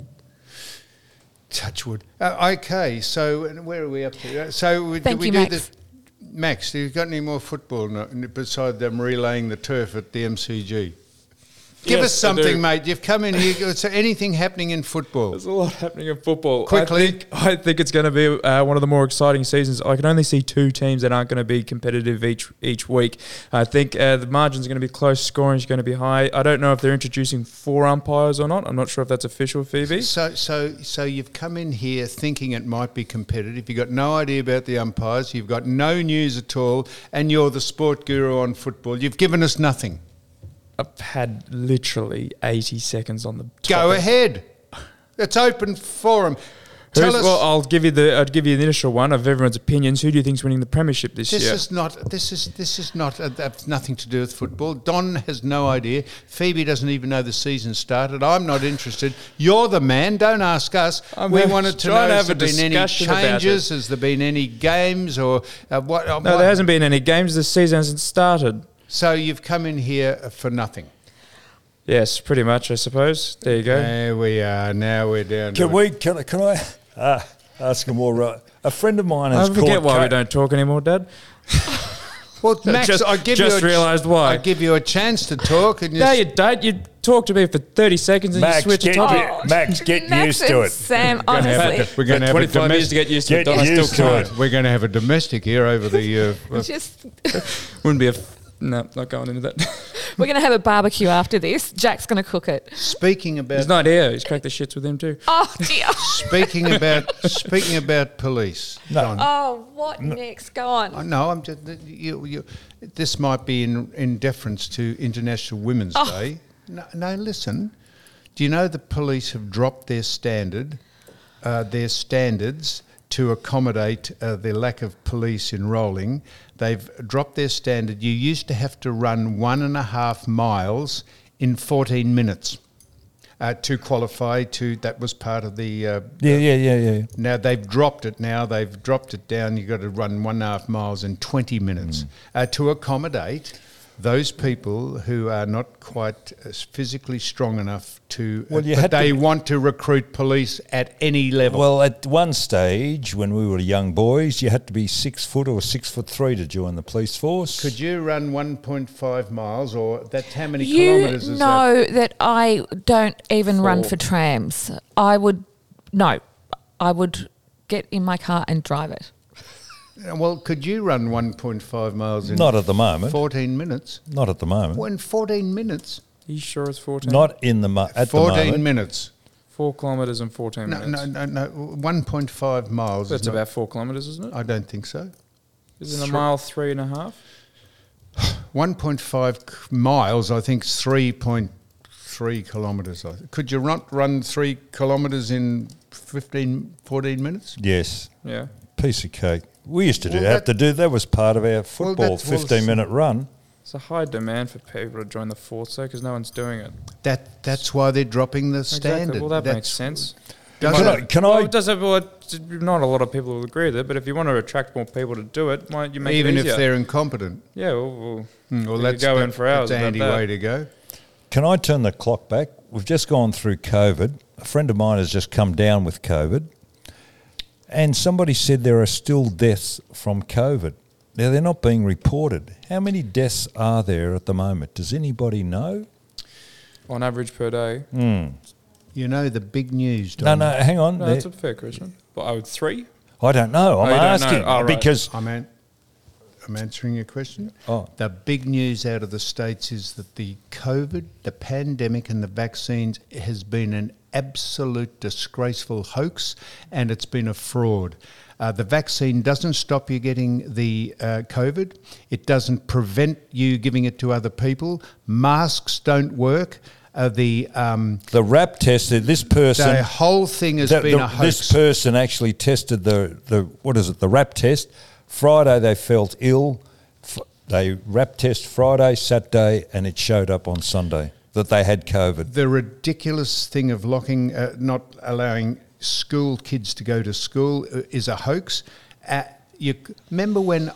Touchwood. Okay, so where are we up to? So Thank we you, do Max. this. Max, do you got any more football beside them relaying the turf at the MCG? Give Yes, us something, I do. mate. You've come in here. Is there anything happening in football? There's a lot happening in football. Quickly. I think it's going to be one of the more exciting seasons. I can only see two teams that aren't going to be competitive each week. I think the margins are going to be close, scoring is going to be high. I don't know if they're introducing 4 umpires or not. I'm not sure if that's official, Phoebe. So you've come in here thinking it might be competitive. You've got no idea about the umpires. You've got no news at all, and you're the sport guru on football. You've given us nothing. I've had literally 80 seconds on the topic. Go ahead. It's open forum. Tell us. Well, I'll give you the initial one of everyone's opinions. Who do you think's winning the premiership this This year? is not. This is not. That's nothing to do with football. Don has no idea. Phoebe doesn't even know the season started. I'm not interested. You're the man. Don't ask us. I'm We having- wanted to know trying to has have there a been any discussion about changes? it. Has there been any games or what? No, there hasn't been any games. The season hasn't started. So you've come in here for nothing. Yes, pretty much, I suppose. There you go. There we are. Now we're down. Can I ask a more... a friend of mine has I forget caught... why we don't talk anymore, Dad. Well, Max, Just- I give just you realised why. I give you a chance to talk, and No, you don't. You talk to me for 30 seconds and you Max, switch the get, topic. Max, get Max used to and it. Sam, We're gonna have honestly, we're going to have a 25 years to get used to it. Get Don, I used still to can't. it. We're going to have a domestic here over the. just Wouldn't be a... No, not going into that. we're going to have a barbecue after this. Jack's going to cook it. Speaking about He's not here. He's cracked the shits with him too. Oh dear. speaking about police. No. Don. Oh, what next? Go on. No, I'm just this might be in deference to International Women's Day. No, listen. Do you know the police have dropped their standards to accommodate the lack of police enrolling? They've dropped their standard. You used to have to run 1.5 miles in 14 minutes to qualify. That was part of the. Yeah. Now they've dropped it. Now they've dropped it down. You've got to run 1.5 miles in 20 minutes to accommodate those people who are not quite physically strong enough to. Well, you but had to they be- want to recruit police at any level. Well, at one stage, when we were young boys, you had to be 6 foot or 6'3" to join the police force. Could you run 1.5 miles, or that's how many You kilometres is that? know that I don't even run 4. for trams. I would get in my car and drive it. Well, could you run 1.5 miles in Not at the moment. 14 minutes? Not at the moment. Well, in 14 minutes? Are you sure it's 14? Not in the at 14 the moment. minutes. 4 kilometres and 14 No, minutes. no. 1.5 miles. That's is not- about 4 kilometres, isn't it? I don't think so. Isn't a mile 3.5? 1.5 miles, I think, is 3.3 kilometres. Could you run 3 kilometres in 14 minutes? Yes, Yeah. piece of cake. We used to Well, have to do that. Was part of our football that's- well, 15-minute run. It's a high demand for people to join the force, though, because no one's doing it. That's why they're dropping the standard. Exactly. Well, that That's- makes sense. Does Can it? I? Can Well, I? it does have, not a lot of people will agree with it, but if you want to attract more people to do it, why don't you make Even it if easier? they're incompetent. Yeah, well, Well, we could that's go in for hours That's about Andy that. way to go. Can I turn the clock back? We've just gone through COVID. a friend of mine has just come down with COVID, and somebody said there are still deaths from COVID. Now, they're not being reported. How many deaths are there at the moment? Does anybody know? On average per day. You know the big news, No, Don. no, hang on. No, that's a fair question. But I would 3. I don't know. I'm you don't asking know. Oh, right. because I'm answering your question. Oh. The big news out of the States is that the COVID, the pandemic and the vaccines has been an absolute disgraceful hoax, and it's been a fraud. The vaccine doesn't stop you getting the COVID. It doesn't prevent you giving it to other people. Masks don't work. The rap test, this person... the whole thing has been a hoax. This person actually tested the rap test. Friday they felt ill. They rap test Friday, Saturday, and it showed up on Sunday that they had COVID. The ridiculous thing of not allowing school kids to go to school is a hoax. You remember when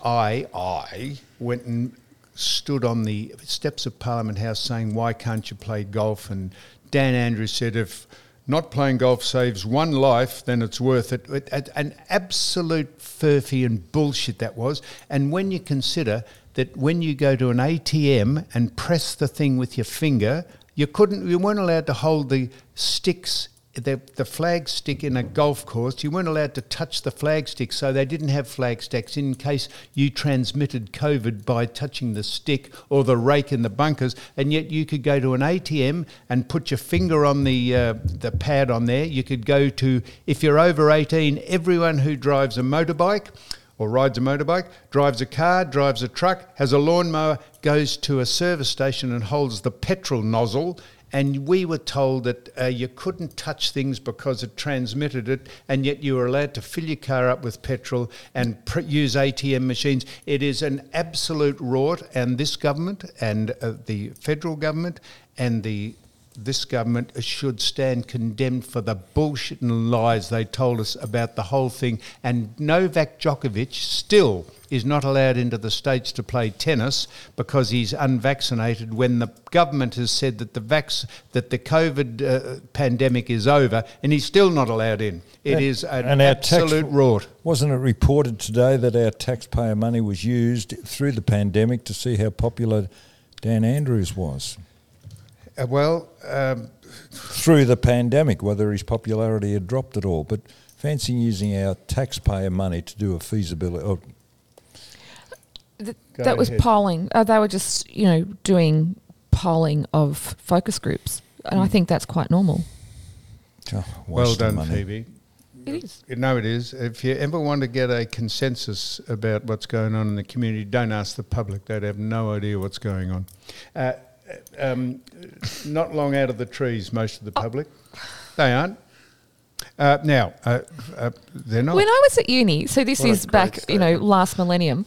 I went and stood on the steps of Parliament House saying, why can't you play golf? And Dan Andrews said, if not playing golf saves one life, then it's worth it. An absolute furphy and bullshit that was. And when you consider that when you go to an ATM and press the thing with your finger, you weren't allowed to hold the sticks, the flag stick in a golf course. You weren't allowed to touch the flag stick, so they didn't have flag sticks in case you transmitted COVID by touching the stick or the rake in the bunkers. And yet you could go to an ATM and put your finger on the pad on there. You could go to, if you're over 18, everyone who drives a motorbike or rides a motorbike, drives a car, drives a truck, has a lawnmower, goes to a service station and holds the petrol nozzle. And we were told that you couldn't touch things because it transmitted it, and yet you were allowed to fill your car up with petrol and use ATM machines. It is an absolute rort, and this government and the federal government and this government should stand condemned for the bullshit and lies they told us about the whole thing. And Novak Djokovic still is not allowed into the States to play tennis because he's unvaccinated, when the government has said that the COVID pandemic is over, and he's still not allowed in. It is an absolute rort. Wasn't it reported today that our taxpayer money was used through the pandemic to see how popular Dan Andrews was? Through the pandemic, whether his popularity had dropped at all. But fancy using our taxpayer money to do a feasibility... that was polling. They were just, doing polling of focus groups. And I think that's quite normal. Well done, Phoebe. It is. No, it is. If you ever want to get a consensus about what's going on in the community, don't ask the public. They'd have no idea what's going on. Not long out of the trees, most of the public. They aren't. Now, they're not. When I was at uni, so this What a is back, great statement. last millennium,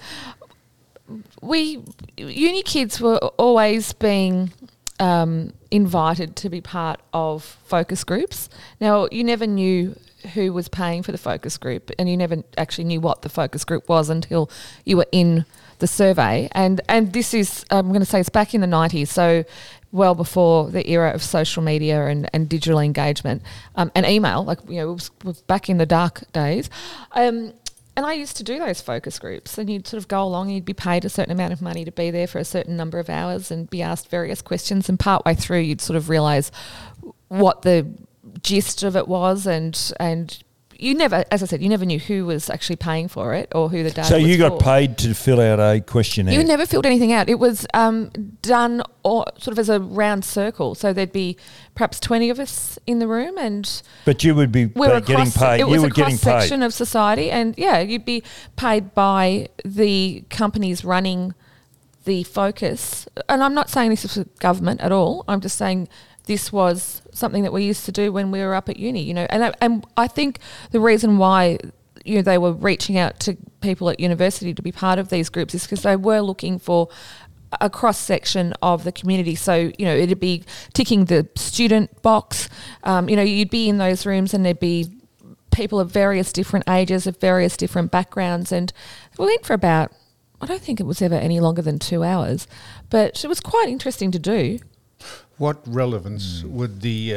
uni kids were always being invited to be part of focus groups. Now, you never knew who was paying for the focus group, and you never actually knew what the focus group was until you were in the survey. And this is, I'm going to say, it's back in the 90s, so well before the era of social media and digital engagement, and email, it was back in the dark days. And I used to do those focus groups, and you'd sort of go along, you'd be paid a certain amount of money to be there for a certain number of hours and be asked various questions, and partway through you'd sort of realise what the gist of it was, and you never, as I said, you never knew who was actually paying for it or who the data was So you got for. paid to fill out a questionnaire? You never filled anything out. It was done sort of as a round circle. So there'd be perhaps 20 of us in the room, and But you would be getting paid. It was You were a getting cross section paid. of society, and you'd be paid by the companies running the focus. And I'm not saying this is government at all. I'm just saying this was something that we used to do when we were up at uni, and I think the reason why they were reaching out to people at university to be part of these groups is because they were looking for a cross section of the community. So it'd be ticking the student box. You'd be in those rooms and there'd be people of various different ages, of various different backgrounds, and we went for about, I don't think it was ever any longer than 2 hours, but it was quite interesting to do. What relevance would the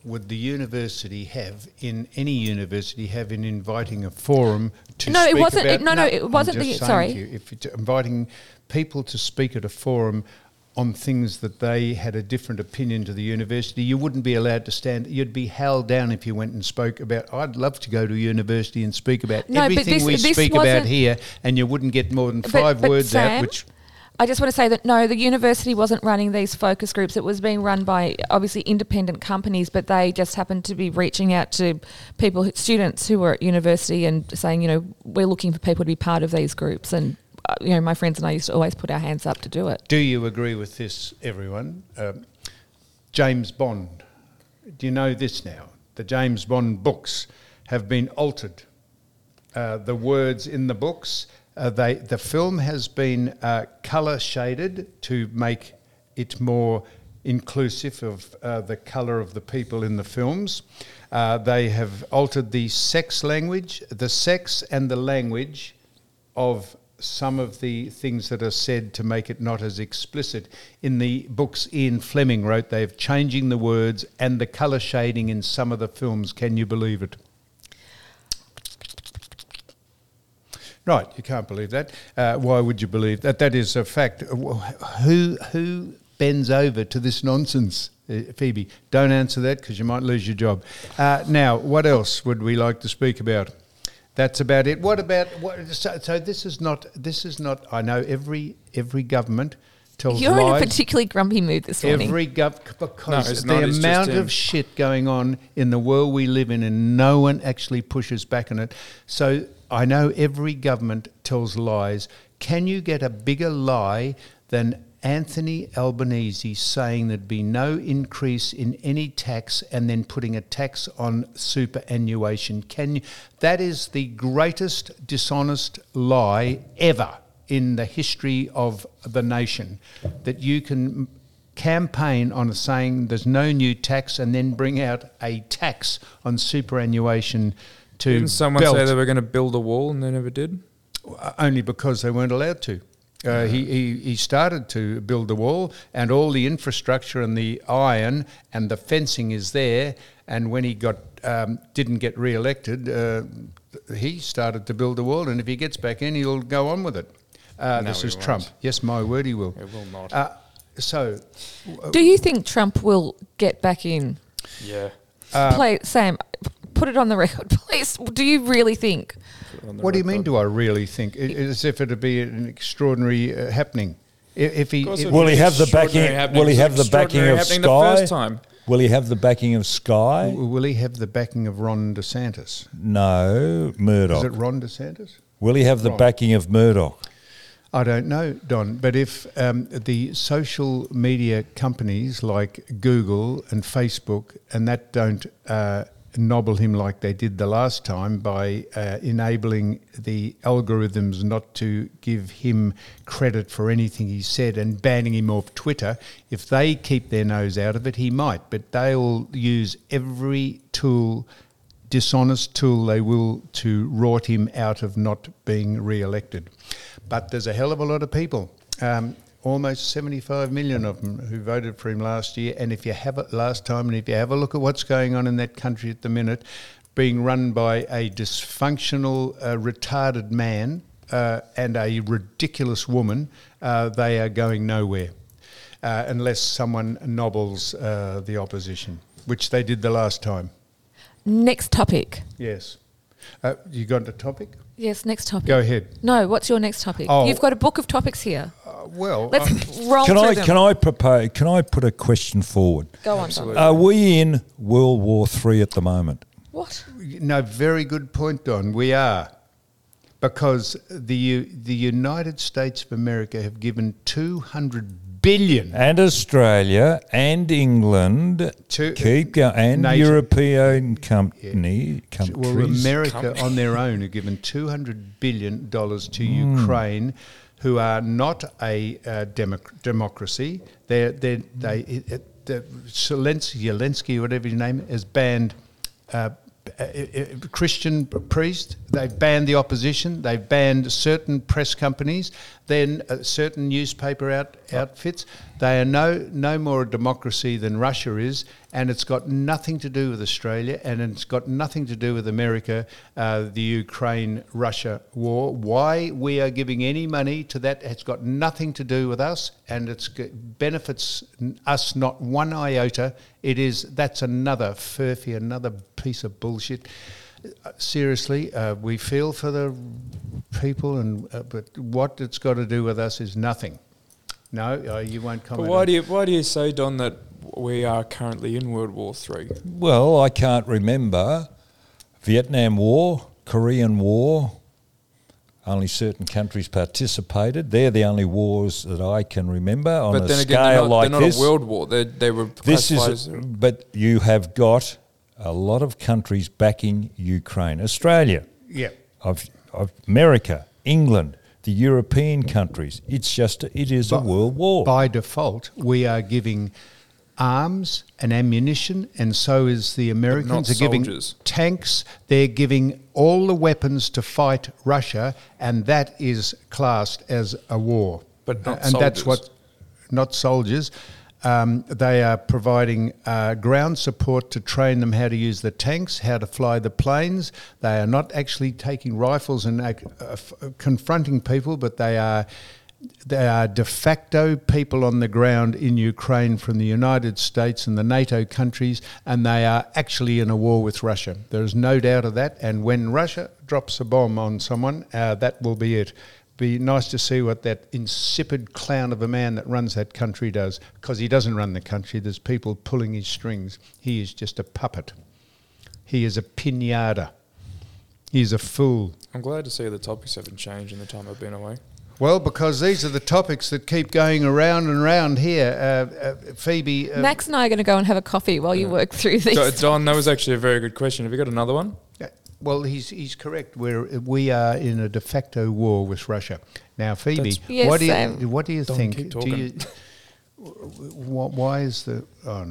would the university have in any university have in inviting a forum to No, it speak wasn't- about? no, no, it I'm wasn't just the- saying sorry. to you, if it's inviting people to speak at a forum on things that they had a different opinion to the university, you wouldn't be allowed to stand. You'd be held down if you went and spoke about. I'd love to go to university and speak about No, but everything this we speak about wasn't- here, and you wouldn't get more than five words out. Sam, Which I just want to say that no, the university wasn't running these focus groups. It was being run by obviously independent companies, but they just happened to be reaching out to people, students who were at university, and saying, we're looking for people to be part of these groups. And my friends and I used to always put our hands up to do it. do you agree with this, everyone? James Bond. Do you know this now? The James Bond books have been altered. The words in the books, the film has been colour shaded to make it more inclusive of the colour of the people in the films. They have altered the sex and the language of some of the things that are said to make it not as explicit. In the books Ian Fleming wrote, they're changing the words and the colour shading in some of the films. Can you believe it? Right, you can't believe that. Why would you believe that? That is a fact. Who bends over to this nonsense? Phoebe, don't answer that because you might lose your job. Now, what else would we like to speak about? That's about it. What about so this is not. I know every government tells You're lies. in a particularly grumpy mood this morning. Because it's the not, it's just amount him. of shit going on in the world we live in, and no one actually pushes back on it. So I know every government tells lies. Can you get a bigger lie than Anthony Albanese saying there'd be no increase in any tax and then putting a tax on superannuation? That is the greatest dishonest lie ever in the history of the nation, that you can campaign on saying there's no new tax and then bring out a tax on superannuation to Didn't someone belt. say they were going to build a wall and they never did? Only because they weren't allowed to. He started to build the wall, and all the infrastructure and the iron and the fencing is there. And when he didn't get re-elected, he started to build the wall. And if he gets back in, he'll go on with it. This he is Trump. won't. Yes, my word, he will. It will not. So, Do you think Trump will get back in? Yeah. Please, Sam, put it on the record, please. Do you really think? what do you mean? Do I really think as if it'd be an extraordinary happening? If he, course it if- Will he have the Extraordinary backing? happening. Will he It was have the backing extraordinary of happening the Sky? first time. Will he have the backing of Sky? will he have the backing of Ron DeSantis? No, Is Murdoch. it Ron DeSantis? Will he have the Ron. backing of Murdoch? I don't know, Don, but if the social media companies like Google and Facebook and that don't nobble him like they did the last time by enabling the algorithms not to give him credit for anything he said and banning him off Twitter, if they keep their nose out of it, he might. But they'll use every tool, dishonest tool they will, to rot him out of not being re-elected. But there's a hell of a lot of people, almost 75 million of them, who voted for him last year. And if you have it last time, and if you have a look at what's going on in that country at the minute, being run by a dysfunctional, retarded man and a ridiculous woman, they are going nowhere unless someone nobbles the opposition, which they did the last time. Next topic. Yes. You got a topic? Yes, next topic. Go ahead. No, what's your next topic? Oh. You've got a book of topics here. Well, Let's roll Can through I them. can I propose? Can I put a question forward? Go on, Don. Are we in World War III at the moment? What? no, very good point, Don. We are. Because the United States of America have given $200 billion And Australia and England keep going, and NATO. European countries. Well, America on their own have given $200 billion to Ukraine, who are not a democracy. Zelensky, whatever his name, has banned Christian priest. They've banned the opposition. They've banned certain press companies. Then certain newspaper outfits. They are no more a democracy than Russia is, and it's got nothing to do with Australia, and it's got nothing to do with America, the Ukraine-Russia war. Why we are giving any money to that has got nothing to do with us, and it benefits us not one iota. That's another furphy, another piece of bullshit. Seriously, we feel for the people, but what it's got to do with us is nothing. No, you won't comment. But why do you say, Don, that we are currently in World War III? Well, I can't remember Vietnam War, Korean War. Only certain countries participated. They're the only wars that I can remember on a scale like they're not a world war. They were classified as... But you have got a lot of countries backing Ukraine. Australia, of America, England, the European countries. It is a world war. By default, we are giving arms and ammunition, and so is the Americans. They're giving tanks. They're giving all the weapons to fight Russia, and that is classed as a war. But not and soldiers. That's what, not soldiers. They are providing ground support to train them how to use the tanks, how to fly the planes. They are not actually taking rifles and confronting people, but they are de facto people on the ground in Ukraine from the United States and the NATO countries, and they are actually in a war with Russia. There is no doubt of that. And when Russia drops a bomb on someone, that will be it. Be nice to see what that insipid clown of a man that runs that country does, because he doesn't run the country. There's people pulling his strings. He is just a puppet. He is a piñata. He is a fool. I'm glad to see the topics haven't changed in the time I've been away. Well, because these are the topics that keep going around and around here. Phoebe... Max and I are going to go and have a coffee while you work through these. Don, that was actually a very good question. Have you got another one? Well, he's correct. We are in a de facto war with Russia now. Phoebe, Yes, what do you Don, think? keep talking. Why is the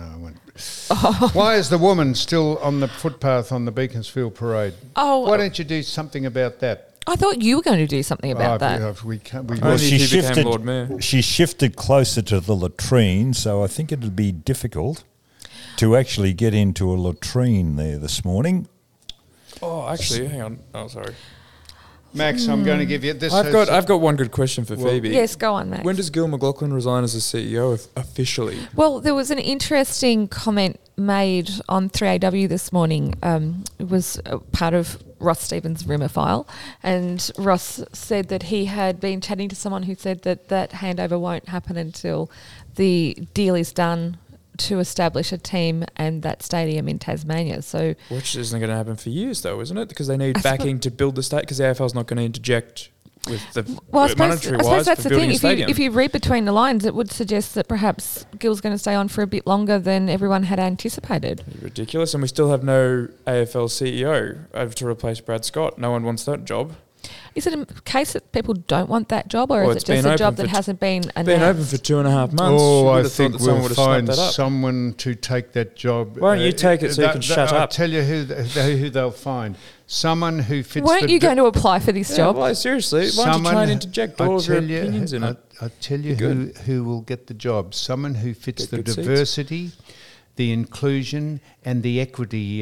why is the woman still on the footpath on the Beaconsfield Parade? Why don't you do something about that? I thought you were going to do something about that. We can't. Only if he became Lord Mayor. She shifted closer to the latrine, so I think it'd be difficult to actually get into a latrine there this morning. Oh, actually, hang on. Oh, sorry. Max, I'm going to give you this. I've got one good question for Phoebe. Yes, go on, Max. When does Gil McLachlan resign as the CEO officially? Well, there was an interesting comment made on 3AW this morning. It was part of Ross Stevens' rumour file, and Ross said that he had been chatting to someone who said that handover won't happen until the deal is done to establish a team and that stadium in Tasmania. So, which isn't going to happen for years, though, isn't it? Because they need backing to build the state. Because the AFL's not going to interject with the monetary wise. I suppose that's for the building thing. a stadium. If you read between the lines, it would suggest that perhaps Gil's going to stay on for a bit longer than everyone had anticipated. Ridiculous, and we still have no AFL CEO to replace Brad Scott. No one wants that job. Is it a case that people don't want that job, or Well, is it's it just been a job open that for hasn't been announced? Been open for 2.5 months. Oh, I Would've thought think that someone we'll would've snapped find that up. someone to take that job. Why don't you take it so you can shut I'll up? tell you who they'll find. Someone who fits Weren't you going to apply for this Yeah, job? well, seriously, why don't you try and interject all of your opinions in it? I'll tell you who will get the job. Someone who fits Get the good seats. diversity, the inclusion, and the equity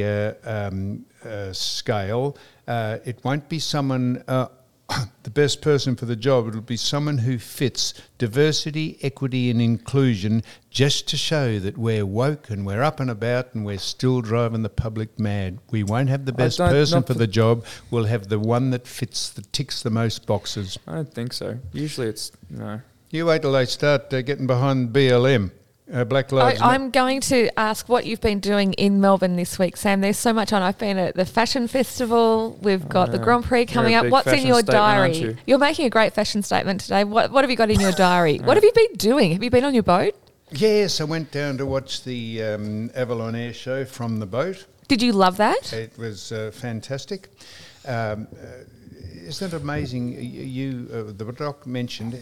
scale. It won't be someone... the best person for the job. It'll be someone who fits diversity, equity and inclusion, just to show that we're woke and we're up and about and we're still driving the public mad. We won't have the best person for the job. We'll have the one that ticks the most boxes. I don't think so. Usually it's, You wait till they start getting behind BLM. Black Lives Matter. I'm going to ask what you've been doing in Melbourne this week, Sam. There's so much on. I've been at the Fashion Festival. We've got the Grand Prix coming up. What's in your diary? You're making a great fashion statement today. What have you got in your diary? What have you been doing? Have you been on your boat? Yes, I went down to watch the Avalon Air Show from the boat. Did you love that? It was fantastic. Isn't it amazing? The doc mentioned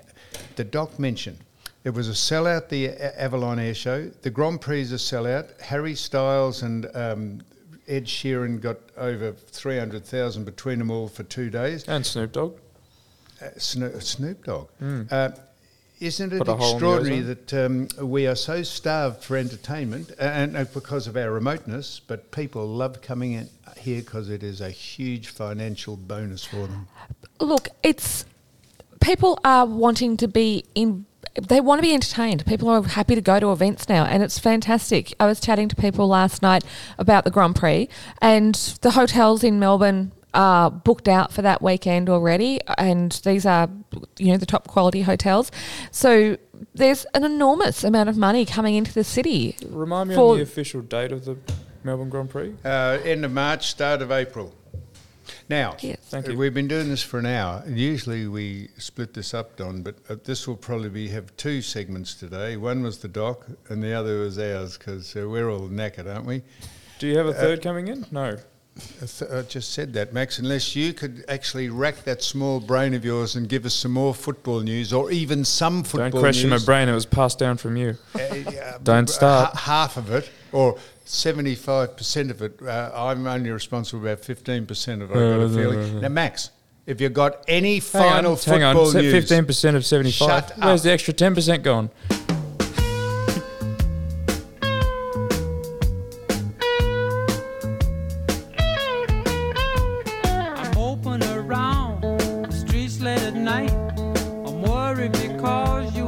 it was a sellout, the Avalon Air Show. The Grand Prix is a sellout. Harry Styles and Ed Sheeran got over 300,000 between them all for 2 days. and Snoop Dogg. Snoop Dogg. Isn't it Put a hole in the extraordinary that we are so starved for entertainment and because of our remoteness, but people love coming in here because it is a huge financial bonus for them. Look, it's people are wanting to be in. They want to be entertained. People are happy to go to events now, and it's fantastic. I was chatting to people last night about the Grand Prix, and the hotels in Melbourne are booked out for that weekend already, and these are, the top quality hotels. So there's an enormous amount of money coming into the city. Remind me on the official date of the Melbourne Grand Prix. End of March, start of April. Now, Yes. Thank you. we've been doing this for an hour. Usually we split this up, Don, but this will probably have two segments today. One was the doc and the other was ours because we're all knackered, aren't we? Do you have a third coming in? No. I just said that, Max, unless you could actually rack that small brain of yours and give us some more football news or even some football news. Don't question my brain. It was passed down from you. Don't start. Half of it, or 75% of it, I'm only responsible for about 15% of it, I've got a feeling. Now, Max, if you've got any final football news... 15% of 75. Shut up. Where's the extra 10% gone? I'm moping around the streets late at night. I'm worried because you